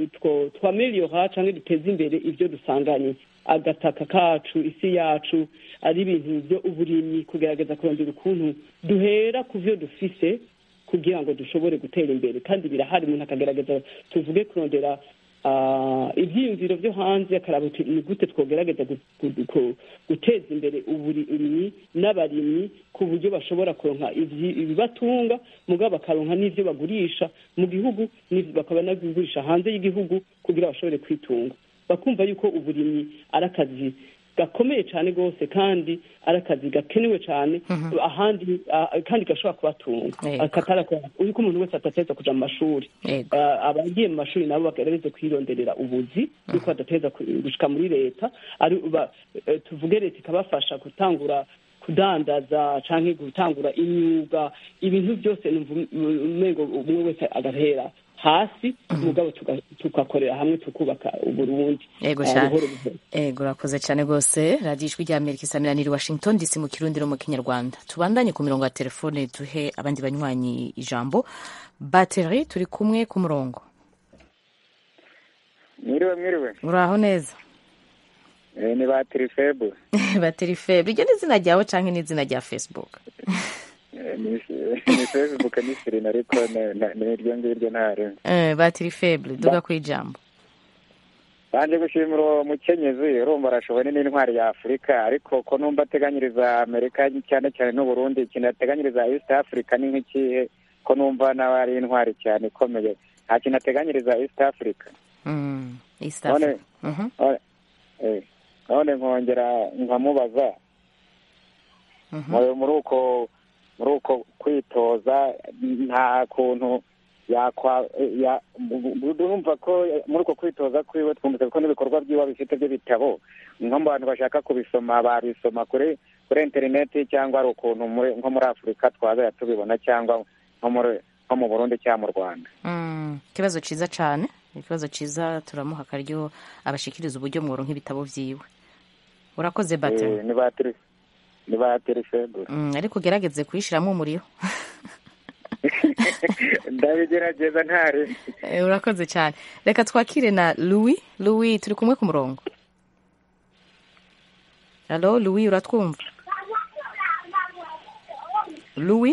twameliora canke duteza imbere ivyo dusanganye, agataka kacu, isi yacu, ari ibintu byo uburimyi, kugerageza kurondera ukuntu duhera ku vyo dufise kugira ngo dushobore gutera imbere. Kandi birahari, umuntu akagerageza tuvuge kurondera ivyiyumviro vyo hanze, akaraba ni gute twogerageza guteza imbere uburimyi n'abarimyi ku buryo bashobora kuronka ibibatunga mugabo bakaronka n'ivyo bagurisha mu gihugu, bakaba nagurisha hanze y'igihugu kugira bashobore kwitunga, bakumva yuko uburimyi ari akazi gakomeye cyane rwose kandi ari akazi gakenewe cyane ahandi kandi gashobora kubatunga akatarako uko umuntu wese atateza kuja mu mashuri. Abagiye mu mashuri nabo bagerageze kwironderera ubuzi yuko adateza gushika muri leta, ari tuvuge leta ikabafasha gutangura kudandaza canke gutangura imyuga, ibintu byose umengo umwe wese agahera hasi mugabo tukakorera hamwe tukubaka Uburundi. Ego cyane, ego urakoze cyane rwose. Radio Ijwi rya Amerika isamiraniye Washington D C mu Kirundi no mu Kinyarwanda. Tubandanye ku mirongo ya telefone duhe abandi banywanyi ijambo. Battery turi kumwe ku murongo. Mwiriwe mwiriwe. Uraho neza? Eh, ni Battery Fable. Battery Fable. Iryo ni izina ryawe canke ni izina rya Facebook? ni Facebook ni Serena ariko n'iryo ngiryo ntare. Eh, Battery Fable duga ku ijambo. Banje gushimira uwo mukenyezi, urumva arashoboye n'intwari ya Afrika, ariko ko numva ateganyiriza Amerika cyane cyane n'u Burundi, kinateganyiriza East Africa ni nk'ikihe, ko numva nawe ari intwari cyane ikomeye, nta kinateganyiriza East Africa. Mm, East Africa. Mhm. Eh, none nkongera nkamubaza muri uko muri uko kwitoza nta kuntu yakwa ya urumva ko muri uko kwitoza kwiwe twumvise ko n'ibikorwa by'iwa bifite byo bitabo nko mu bantu bashaka kubisoma babisoma kuri kuri internet cyangwa ari ukuntu nko muri Afrika twaza tubibona cyangwa nko muri nko mu Burundi cyangwa mu Rwanda. Mm, kibazo ciza cyane, ikibazo ciza, turamuha akaryo abashikiriza uburyo mworo nk'ibitabo vyiwe. Urakoze Battery. Eh, ni Battery. Ni Battery Fable. Mm, ariko gerageze kuyishiramwe umuriyo. Ndabigerageza ntare. Eh, urakoze cyane. Reka twakire na Louis. Louis turi kumwe ku murongo. Hello Louis, uratwumva? Louis?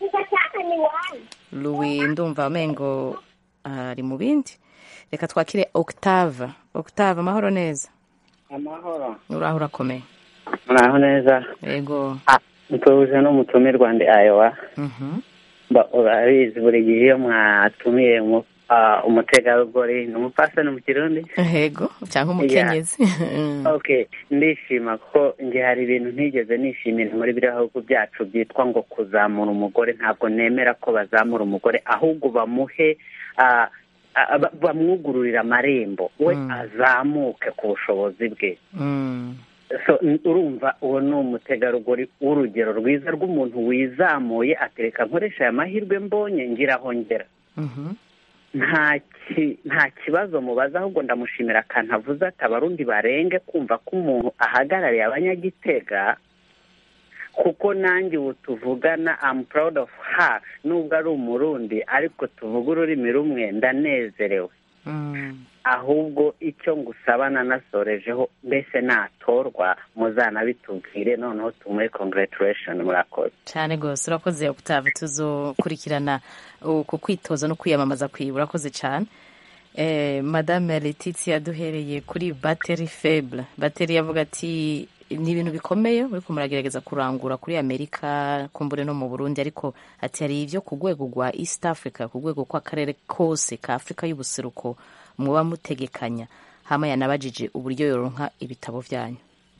Louis ndumva amengo ari mu bindi. Reka twakire Octave. Octave, amahoro neza? Amahoro. Uraho urakomeye? Muraho neza. Yego. Ah, ntuje no mutumirwa ndi Iowa. Mhm. Ba urabizi buri gihe iyo mwatumiye mu umutegarugori n'umupfasoni mu Kirundi. Yego, cyangwa umukenyezi. Okay, ndishima ko nge hari ibintu ntigeze nishimira muri birahugu byacu byitwa ngo kuzamura umugore. Ntabwo nemera ko bazamura umugore, ahubwo bamuhe bamwugururira amarembo, we azamuke ku bushobozi bwe. So urumva uwo ni umutegarugori w'urugero rwiza rw'umuntu wizamuye atereka nkoresha aya mahirwe mbonye ngiraho ngera. nta nta kibazo mubaza, ahubwo ndamushimira akantu avuze ati abarundi barenge kumva ko umuntu ahagarariye abanyagitega, kuko nanjye ubu tuvugana I'm proud of her, nubwo ari umurundi ariko tuvuga ururimi rumwe ndanezerewe. Ahubwo icyo ngusaba nanasorejeho, mbese natorwa muzanabitubwire noneho tumuhe congratulation. Murakoze cyane rwose. Urakoze Octave, tuzokurikirana ku kwitoza no kwiyamamaza kwiwe. Urakoze cyane. Eh, Madame Letitia duhereye kuri Battery Fable. Battery yavuga ati ni ibintu bikomeye uriko muragerageza kurangura kuri Amerika kumbure no mu Burundi, ariko ati hari ivyo ku rwego rwa East Africa, ku rwego kw'akarere kose ka Afrika y'ubuseruko muba mutegekanya. Hama yanabajije uburyo yoronka ibitabo vyanyu.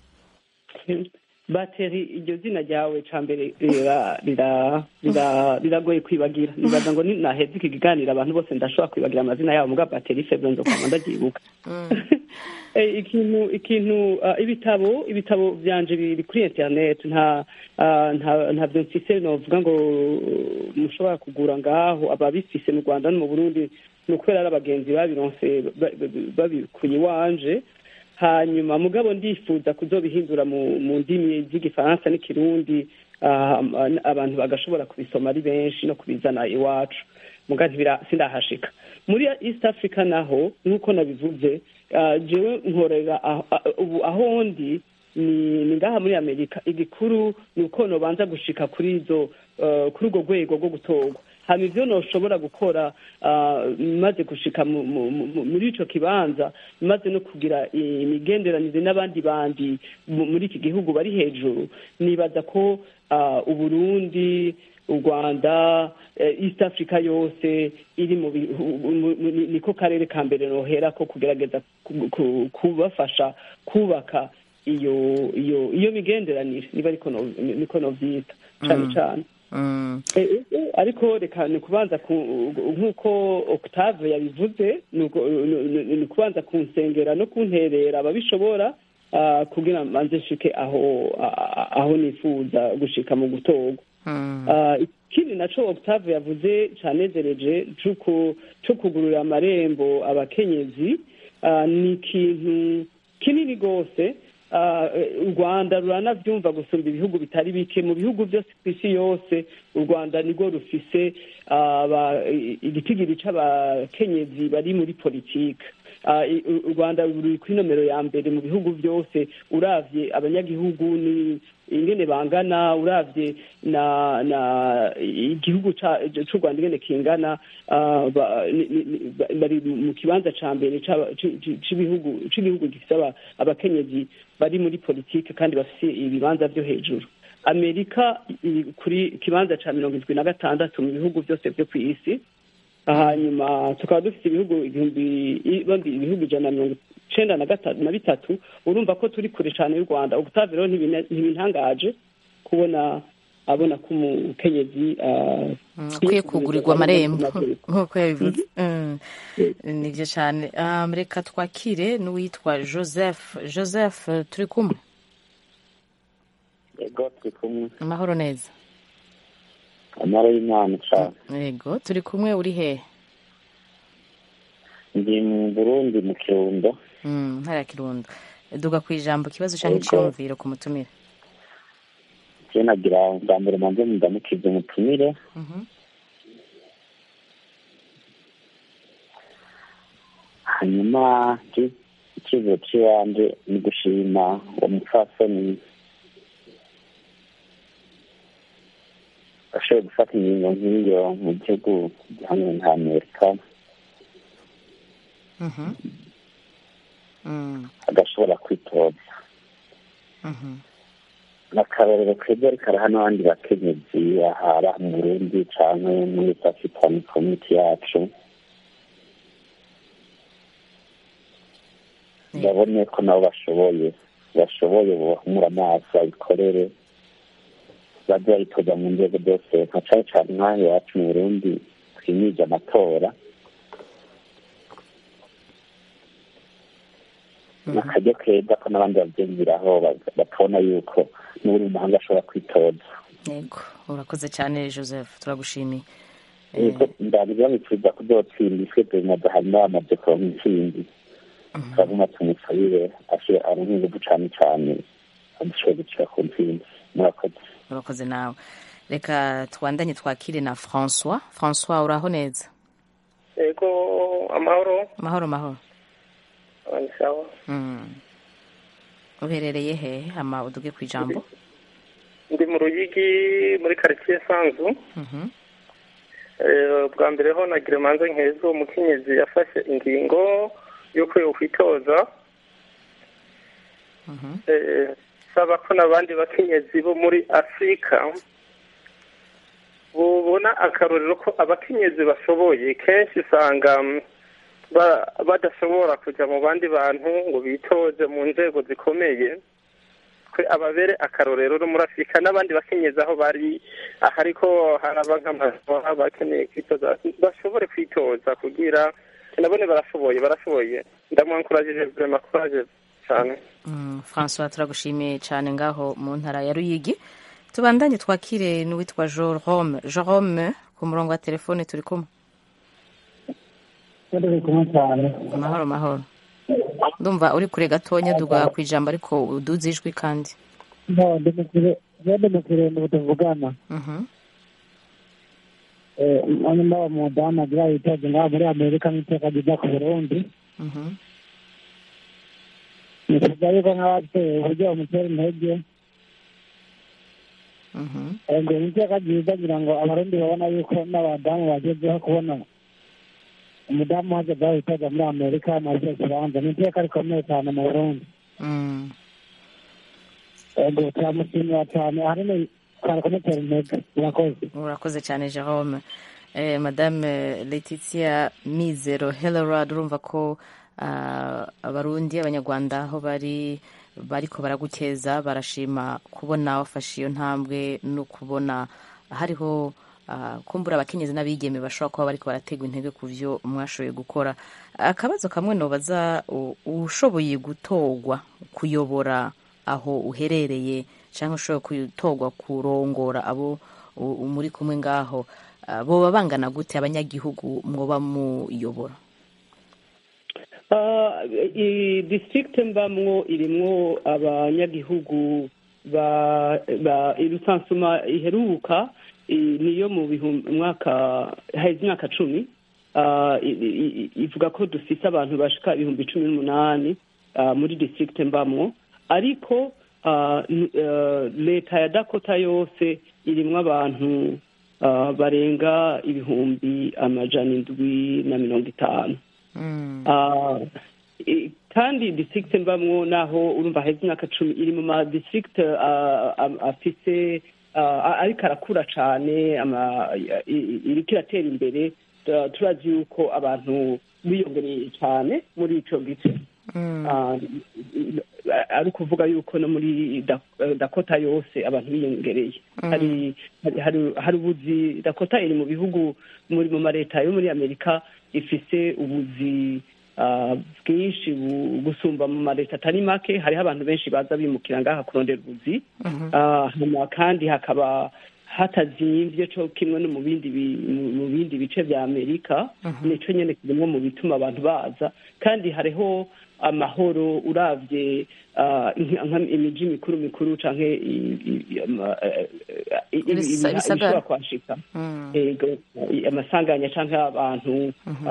Bateri, iryo zina ryawe ca mbere riragoye kwibagira. Nibaza ngo naheze iki kiganiro abantu bose ndashobora kwibagira amazina yabo, muga Bateri Febro nzokwama ndavyibuka. ikintu ikintu ibitabo ibitabo vyanje biri kuri internet, nta nta ntabyo mfise novuga ngo mushobora kugura ngaho. Ababifise mu Rwanda no mu Burundi ni ukubera ari abagenzi babironse babikuye iwanje. Hanyuma mugabo ndifuza kuzobihindura mu ndimi z'igifaransa n'ikirundi, abantu bagashobora kubisoma ari benshi no kubizana iwacu, muga sindahashika. Muri East Africa naho nk'uko nabivuze, jewe nkorera ubu aho ndi ni ngaha muri Amerika. Igikuru ni uko nobanza gushika kuri izo kuri urwo rwego rwo gutorwa. Hama ivyo noshobora gukora maze gushika muri ico kibanza, maze no kugira imigenderanire n'abandi bandi muri iki gihugu bari hejuru, nibaza ko Uburundi, u Rwanda, East Africa yose iri mu niko karere ka mbere nohera ko kugerageza kubafasha kubaka iyo iyo iyo migenderanire, niba ariko niko novyita cyane cyane. Ariko reka ni kubanza nk'uko Octave yabivuze, ni kubanza kunsengera no kunterera ababishobora kugira manze nshike aho aho nifuza gushika mu gutorwa. Ikindi naco Octave yavuze canezereje co kugurura amarembo abakenyezi, ni ikintu kinini gose. U Rwanda ruranavyumva gusumba ibihugu bitari bike. Mu bihugu byose kw'isi yose u Rwanda nirwo rufise igitigiri c'abakenyezi bari muri politike. U Rwanda ruri kuri nomero ya mbere mu bihugu byose, uravye abanyagihugu ni ingene bangana, uravye na na igihugu c'u Rwanda ingene kingana, bari mu kibanza ca mbere c'ibihugu c'igihugu gifise abakenyezi bari muri politike kandi bafise ibibanza vyo hejuru. Amerika kuri kibanza ca mirongo indwi na gatandatu mu bihugu byose vyo kw'isi. Hanyuma tukaba dufite ibihugu ibihumbi ibihugu ijana na mirongo icenda na bitatu. Urumva ko turi kure cane y'u Rwanda. Octave rero ntibintangaje kubona abona ko umukenyezi akwiye kugurirwa amarembo nk'uko yabivuze. Nivyo cane. Reka twakire n'uwitwa Joseph. Joseph, turi kumwe? Yego, turi kumwe. Amahoro neza? Amahoro y'Imana cyane. Yego, turi kumwe. Uri hehe? Ndi mu Burundi, mu Kirundo. Mm, ntara ya Kirundo. Duga kwijambo kibazo canke iciyumviro ku mutumire. Je nagira bwa mbere manze ndamukize umutumire. Mhm. Hanyuma ikibazo cyanje ni gushima uwo mupfasoni ashoboye gufata ingingo nk'iyo mu gihugu hamwe na Amerika, agashobora kwitoza. N'akarorero keza ariko araha n'abandi bakenyezi ahara mu Burundi canke muri East African Community yacu. Ndabone ko nabo bashoboye bashoboye bohumura amaso babikorere, baje baritoza mu nzego zose, nka cane cane nk'aho iwacu mu Burundi twimije amatora. Akaryo keza ko n'abandi bavyumviraho bakabona yuko n'uri umuhanga ashobora kwitoza. Yego, urakoze cyane Joseph, turagushimiye. Ndagira nipfuza kuzotsinda iswete madahanwa amaze kuronka intsinzi. Turaguma tumusabire ashe aronke inguvu cane cane adushoboye gushika ku ntsinzi. Murakoze. Urakoze nawe. Reka twandanye twakire na François. François, uraho neza? Yego, amahoro. Mahoro mahoro. Sawa. Mm. Uherereye he? Ama uduge kwijambo? Ndi mu Ruyigi muri quartier Sanzu. Mhm. Eh, bwa mbere ho nagira manze nkezo umukenyezi yafashe ingingo yo kwitoza. Mhm. Eh, saba ko n'abandi bakenyezi bo muri afurika bubona akarorero ko abakenyezi bashoboye kenshi usanga badashobora kujya mu bandi bantu ngo bitoze mu nzego zikomeye twe ababere akarorero no muri afurika n'abandi bakenyezi aho bari ariko haraba nk'amatora bakeneye kwitoza bashobore kwitoza kugira nabone barashoboye barashoboye ndamwankurajije vraiment courage cyane. François turagushimiye cyane ngaho mu ntara ya Ruyigi. Tubandanye twakire n'uwitwa Jerome. Jerome ku murongo wa telefone turi kumwe. Mahoro mahoro. Ndumva uri kure gatonya duga ku ijambo ariko uduze ijwi kandi. No, ndemukire, ndemukire nduvugana. Mhm. Eh, hanyuma wa mudamu agira yitaje ngaho muri Amerika n'iteka ryiza ku Burundi. Mhm. Nifuza yuko nk'ababyeyi uburyo bamutera intege. Mhm. Ngo n'iteka ryiza kugira ngo abarundi babona yuko n'abadamu bagezeho kubona umudamu waje gaho yitaje muri Amerika amaze kibanza n'iteka rikomeye cyane mu Burundi. Mm. Ego turamushimira cyane ahanini twarakomotera intege. Urakoze. Urakoze cyane Jerome. Eh, Madame Laetitia Mizero Hellerad urumva ko uh, abarundi abanyarwanda aho bari bariko baragukeza barashima kubona wafashe iyo ntambwe no kubona hariho uh, kumbura abakenyezi n'abigeme bashobora kuba bariko barategwa intege ku vyo mwashoboye gukora. Akabazo kamwe nobaza ushoboye gutogwa kuyobora aho uherereye cyangwa ushoboye gutogwa kurongora abo muri kumwe ngaho boba bangana gute abanyagihugu mwoba muyobora? i district mbamwo irimwo abanyagihugu ba irusansuma iheruka niyo mu mwaka haheze imyaka cumi ivuga ko dufise abantu bashika ibihumbi cumi n'umunani muri district mbamwo, ariko leta ya Dakota yose irimwo abantu barenga ibihumbi amajana indwi na mirongo itanu. Kandi district mbamwo naho urumva haheze imyaka cumi iri mu ma district afise ariko arakura cane iriko iratera imbere. Turazi yuko abantu biyongereye cyane muri ico gice, ari kuvuga yuko no muri Dakota yose abantu biyongereye. hari hari ubuzi Dakota iri mu bihugu muri mu mareta yo muri Amerika ifise ubuzi bwinshi gusumba mu mareta atari make. Hariho abantu benshi baza bimukira ngaha kurondera ubuzi, kandi hakaba hatazimvye co kimwe no mu bindi mu bindi bice vya Amerika. Nico nyene kirimwo mu bituma abantu baza, kandi hariho amahoro uravye imiji mikuru mikuru canke ibisagara kwashika amasanganya canke abantu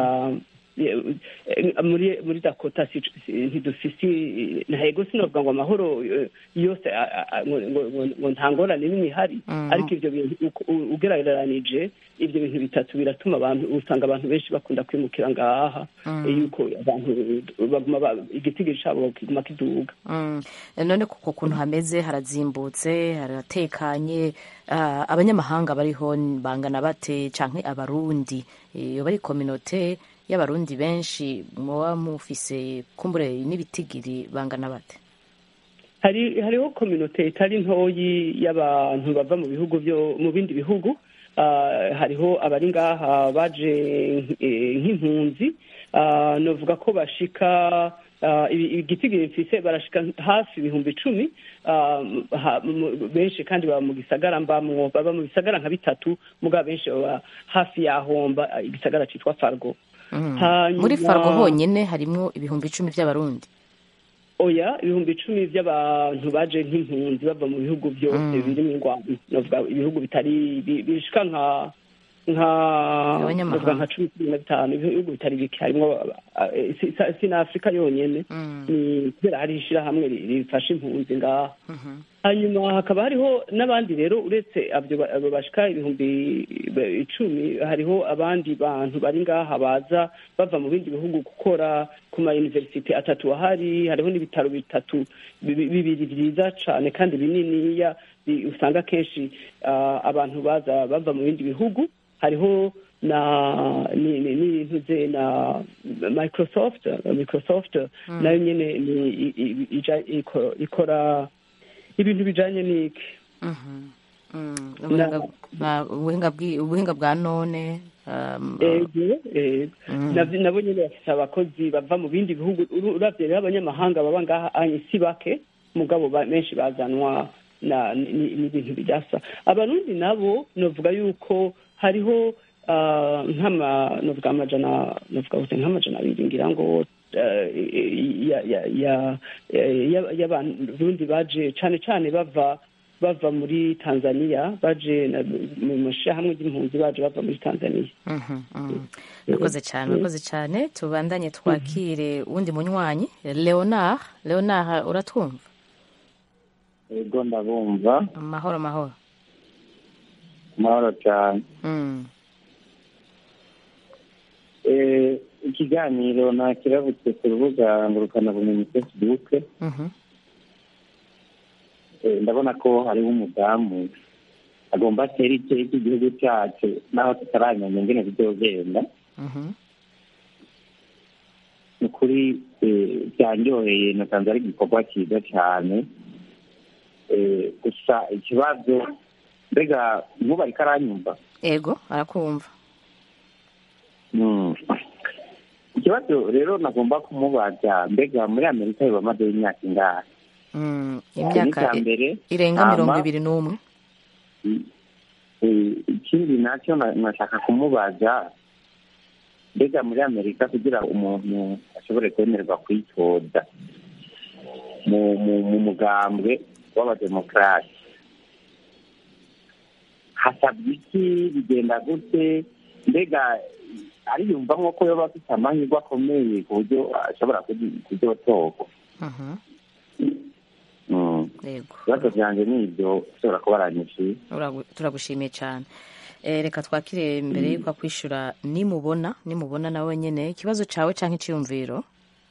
muri muri Dakota ntidufise ntego sinovuga ngo amahoro yose ngo ntangorane nini hari, ariko ivyo bintu ugerageranije ivyo bintu bitatu biratuma abantu usanga abantu benshi bakunda kwimukira ngaha, yuko abantu baguma igitigiri cabo kiguma kiduga. None kuko kuntu hameze harazimbutse haratekanye, abanyamahanga bariho bangana bate canke abarundi iyo bari communauté y'abarundi benshi muba mufise kumbure n'ibitigiri bangana bate? Hari hariho communauté itari ntoyi y'abantu bava mu bihugu byo mu bindi bihugu. Hariho abari ngaha baje nk'impunzi, novuga ko bashika igitigiri mfise barashika hafi ibihumbi icumi, benshi kandi baba mu gisagara mbamwo, baba mu bisagara nka bitatu, muga benshi baba hafi yahomba igisagara citwa Fargo. Muri Fargo honyene harimwo ibihumbi icumi vy'abarundi? Oya, ibihumbi icumi vy'abantu baje nk'impunzi bava mu bihugu byose biri mu Rwanda, novuga ibihugu bitari bishika nka nka nka cumi na bitanu, ibihugu bitari bike harimwo si na Afrika yonyene, ni kubera hari ishirahamwe rifasha impunzi ngaha. hanyuma hakaba hariho n'abandi rero uretse abo bashika ibihumbi icumi hariho abandi bantu bari ngaha baza bava mu bindi bihugu gukora ku ma university atatu ahari, hariho n'ibitaro bitatu bibiri byiza cyane kandi bininiya usanga kenshi abantu baza bava mu bindi bihugu. Hariho na n'ibintu ze na Microsoft Microsoft nayo nyene ikora ibintu bijanye n'iki ubuhinga bwa none. Nabo nyene bafite abakozi bava mu bindi bihugu. Uravye rero abanyamahanga baba ngaha si bake, mugabo benshi bazanwa n'ibintu bidasa. Abarundi nabo novuga yuko hariho nk'ama novuga amajana novuga gusa nk'amajana abiri ngira ngo y'abarundi baje cane cane bava bava muri Tanzania, baje mu mashirahamwe y'impunzi baje bava muri Tanzania. Murakoze cyane, murakoze cyane. Tubandanye twakire uwundi munywanyi Leonard. Leonard, uratwumva? Ego ndabumva. Amahoro mahoro. Mahoro cyane. Ikiganiro nakiravutse ku rubuga ngurukanabumenyi Facebook. Ndabona ko hariho umudamu agomba atera iteka igihugu cyacu naho tutaramenya ingene bizogenda. Ni ukuri byanyoheye, nasanze ari igikorwa cyiza cyane. Gusa ikibazo, mbega nkuba ariko aranyumva? Ego arakumva. Ikibazo rero nagomba kumubaza, mbega muri Amerika bamaze imyaka ingahe? Imyaka irenga mirongo ibiri n'umwe. Ikindi nacyo nashaka kumubaza, mbega muri Amerika kugira umuntu ashobore kwemererwa kwitoza mu mugambwe w'abademokarasi hasabye iki, bigenda gute? Mbega ariyumvamo ko yoba afite amahirwe akomeye ku buryo ashobora kuzotorwa? ibibazo byanjye ni ibyo ushobora kuba aranyishyuye. Turagushimiye cyane. Reka twakire mbere y'uko akwishyura nimubona nimubona nawe nyine ikibazo cyawe cyangwa icyiyumviro.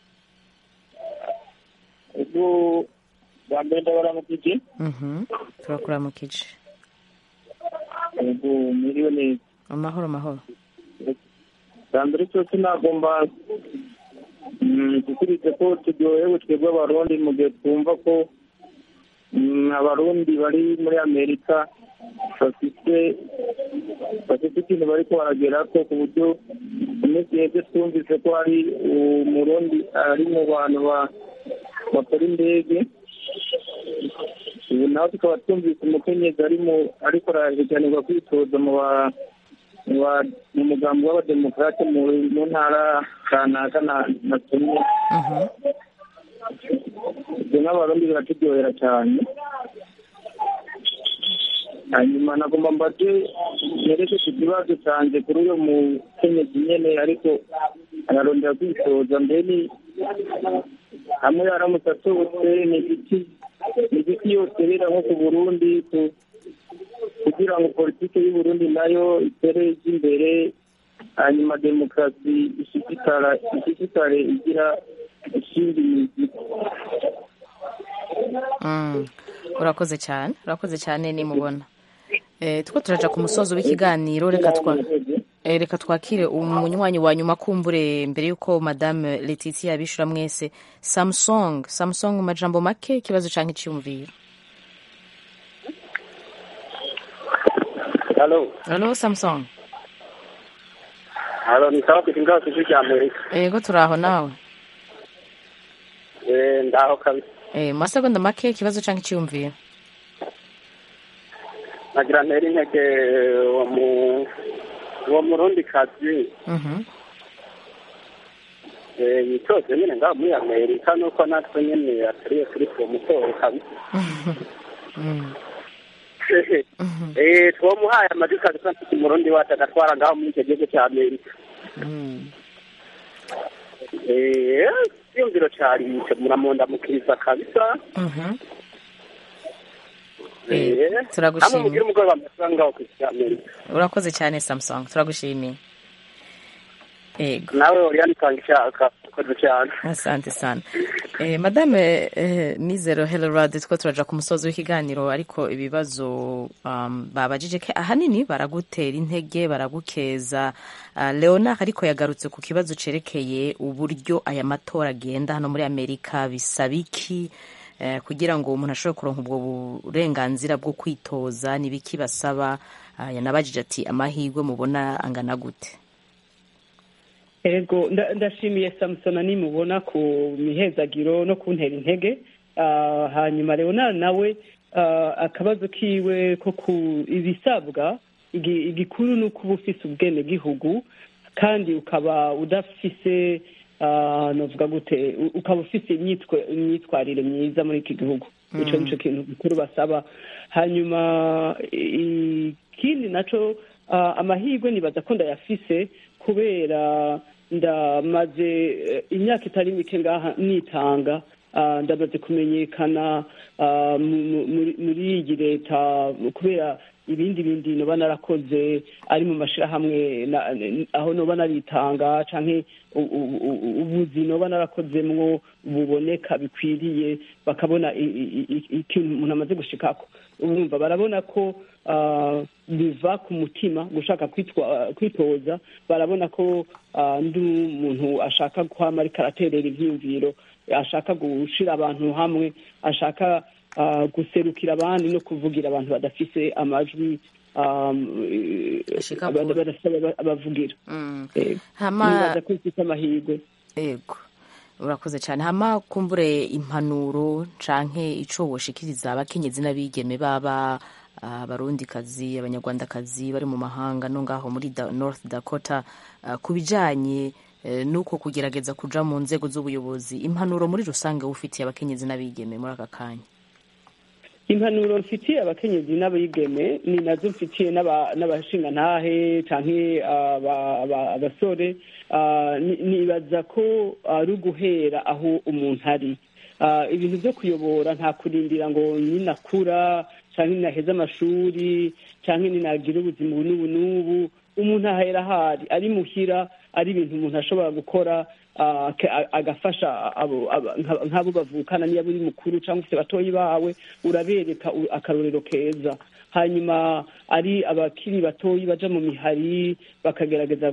ubwo bwa mbere ndabaramukije. turakuramukije. ubwo miriwe neza. amahoro amahoro. bwa mbere cyose nagomba dukurikize ko turyohewe twebwe abarundi mu gihe twumva ko abarundi bari muri Amerika bafite bafite ikintu bariko baragera ko ku buryo iminsi yose twumvise ko hari umurundi ari mu bantu bakora indege. ubu nawe tukaba twumvise umukenyezi ariko arahiganirwa kwitoza mu mugambi w'abademokarate mu ntara kanaka na tumwe. ibyo nk'abarundi biraturyohera cyane. hanyuma nagomba mbaze nereke ku kibazo cyanjye kuri uyu mukenyezi nyene ariko ararondera kwitoza. mbere hamwe yaramutse asohotse ni igiti ni igiti yose rero nko ku Burundi kugira ngo politiki y'u Burundi nayo itere ijya imbere, hanyuma demokarasi ishishikara ishishikare igira ishinga imizi. urakoze cyane urakoze cyane nimubona. tuko turaja ku musozo w'ikiganiro. reka twa reka twakire umunywanyi wa nyuma kumbure mbere yuko madame Letitia yabishura mwese. Samsung Samsung mu majambo make ikibazo canke icyumviro. Hello. Hello Samsung. Hello, ni sawa kutinga kitu cha Amerika. Ego turaho nawe. Eh ndaho kabisa. Eh masegonda make ikibazo canke icyumviro. Nagira neri ntege wa mu wa murundi kazi. Mhm. Eh yitoze nyine ngaho muri Amerika nuko natwe nyine atariye kuri ko muto kabisa. Mhm. Eh twomuhaye amaduka kandi murundi wacu agatwara ngaho muri icyo gihugu cya Amerika. Mhm. Eh yumviro cyari muramunda mukiriza kabisa. Mhm. turagushimiye hamwe mugire umugoroba mwiza ngaho ku isi y'Amerika. urakoze cyane Samsung turagushimiye yego nawe Oriane tanga ishaka ukoze cyane asante sana eh, madame eh, Mizero Helorad two turaja ku musozi w'ikiganiro ariko ibibazo um, babajije ke ahanini baragutera intege baragukeza uh, Leonard ariko yagarutse ku kibazo cerekeye uburyo aya matora agenda hano muri Amerika bisabiki eh, kugira ngo umuntu ashobore kuronka ubwo burenganzira bwo kwitoza nibiki basaba uh, yanabajije ati amahirwe mubona angana gute. Ego ndashimiye Samson nimubona ku mihezagiro no kuntera intege uh, hanyuma Leonard nawe uh, akabazo kiwe ko ku ibisabwa igikuru no kuba ufise ubwene gihugu kandi ukaba udafise uh, novuga gute ukaba ufise imyitwarire myiza muri iki gihugu ico nico kintu gikuru basaba hanyuma ikindi naco uh, amahirwe nibaza ko ndayafise kubera ndamaze imyaka itari mike ngaha nitanga ndamaze kumenyekana muri iyi leta kubera ibindi bindi noba narakoze ari mu mashirahamwe aho noba naritanga canke ubuzi noba narakozemwo buboneka bikwiriye bakabona ikintu umuntu amaze gushikako urumva barabona ko biva ku mutima gushaka kwitoza barabona ko ndi umuntu ashaka kwama ariko araterera ivyiyumviro ashaka gushira abantu hamwe ashaka guserukira abandi no kuvugira abantu badafise amajwi abavugira hama amahirwe ego urakoze cyane hama kumbure impanuro canke ico woshikiriza abakenyezi n'abigeme baba abarundikazi abanyarwandakazi bari mu mahanga no ngaho muri North Dakota kubijanye nuko kugerageza kuja mu nzego z'ubuyobozi impanuro muri rusange ufitiye abakenyezi n'abigeme muri aka kanya. Impanuro mfitiye abakenyezi n'abigeme ni nazo mfitiye n'abashinga ntahe canke abasore nibaza ko ari uguhera aho umuntu ari ibintu byo kuyobora nta kurindira ngo ninakura canke ninaheza amashuri canke ninagira ubuzima ubu n'ubu n'ubu umuntu ahera ahari ari muhira ari ibintu umuntu ashobora gukora agafasha nk'abo bavukana niyo uri mukuru cyangwa ufite batoyi bawe urabereka akarorero keza hanyuma ari abakiri batoyi baja mu mihari bakagerageza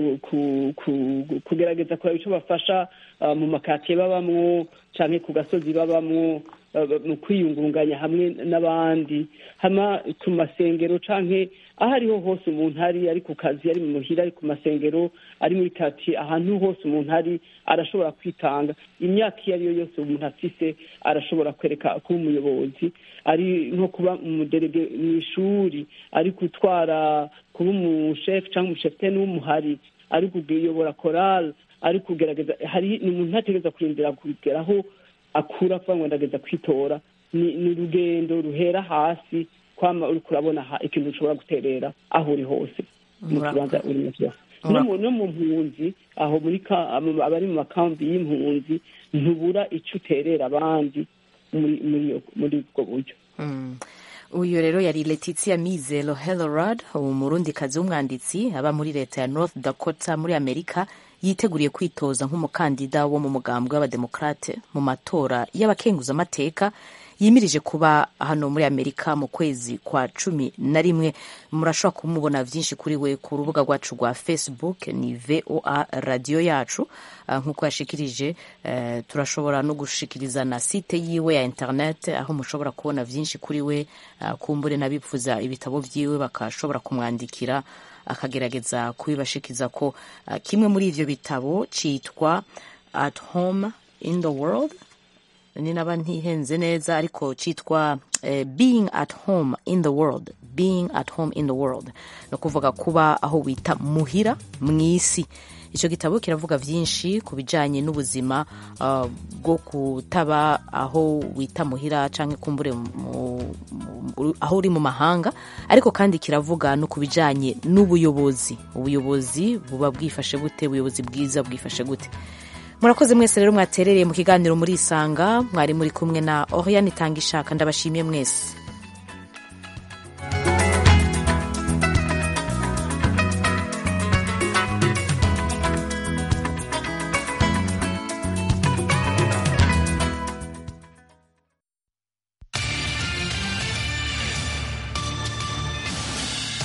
kugerageza kureba icyo bafasha mu makatiye babamwo canke ku gasozi babamwo mu kwiyungunganya hamwe n'abandi hama ku masengero canke aho ariho hose umuntu ari ari ku kazi ari mu muhira ari ku masengero ari muri kati ahantu hose umuntu ari arashobora kwitanga imyaka iyo ariyo yose umuntu afise arashobora kwereka kuba umuyobozi ari nko kuba umuderege mu ishuri ari gutwara kuba umushefu cyangwa umushefuteni w'umuhari ari kuyobora korali ari kugerageza hari umuntu ntategereza kurindira kugeraho akura kuva ngo ndageza kwitora ni urugendo ruhera hasi kwama uri kurabona ikintu ushobora guterera aho uri hose mu kibanza uri mu kibanza no mu mpunzi aho muri abari mu makambi y'impunzi ntubura icyo uterera abandi muri ubwo buryo. Uyu rero yari Letitia Mizero Helorad umurundikazi w'umwanditsi aba muri leta ya North Dakota muri Amerika yiteguriye kwitoza nk'umukandida wo mu mugambwe w'abademokrate mu matora y'abakenguzamateka yimirije kuba hano muri Amerika mu kwezi kwa cumi na rimwe. Murashobora kumubona vyinshi kuri we ku rubuga rwacu rwa Facebook ni V O A radio yacu nk'uko yashikirije. Uh, turashobora no gushikiriza na site yiwe ya internet aho mushobora kubona vyinshi kuri we uh, kumbure nabipfuza ibitabo vyiwe bakashobora kumwandikira akagerageza kubibashikiza ko uh, kimwe muri ivyo bitabo citwa At Home in the World ni naba ntihenze neza ariko citwa uh, Being at Home in the World Being at Home in the World no kuvuga kuba aho wita muhira mw'isi. Ico gitabo kiravuga vyinshi kubijanye n'ubuzima uh, bwo kutaba aho wita muhira canke kumbure aho uri mu mahanga ariko kandi kiravuga no kubijanye n'ubuyobozi ubuyobozi buba bwifashe gute ubuyobozi bwiza bwifashe gute. Murakoze mwese rero mwaterereye mu kiganiro muri Isanga mwari muri kumwe na Oriane Tangishaka ndabashimiye mwese.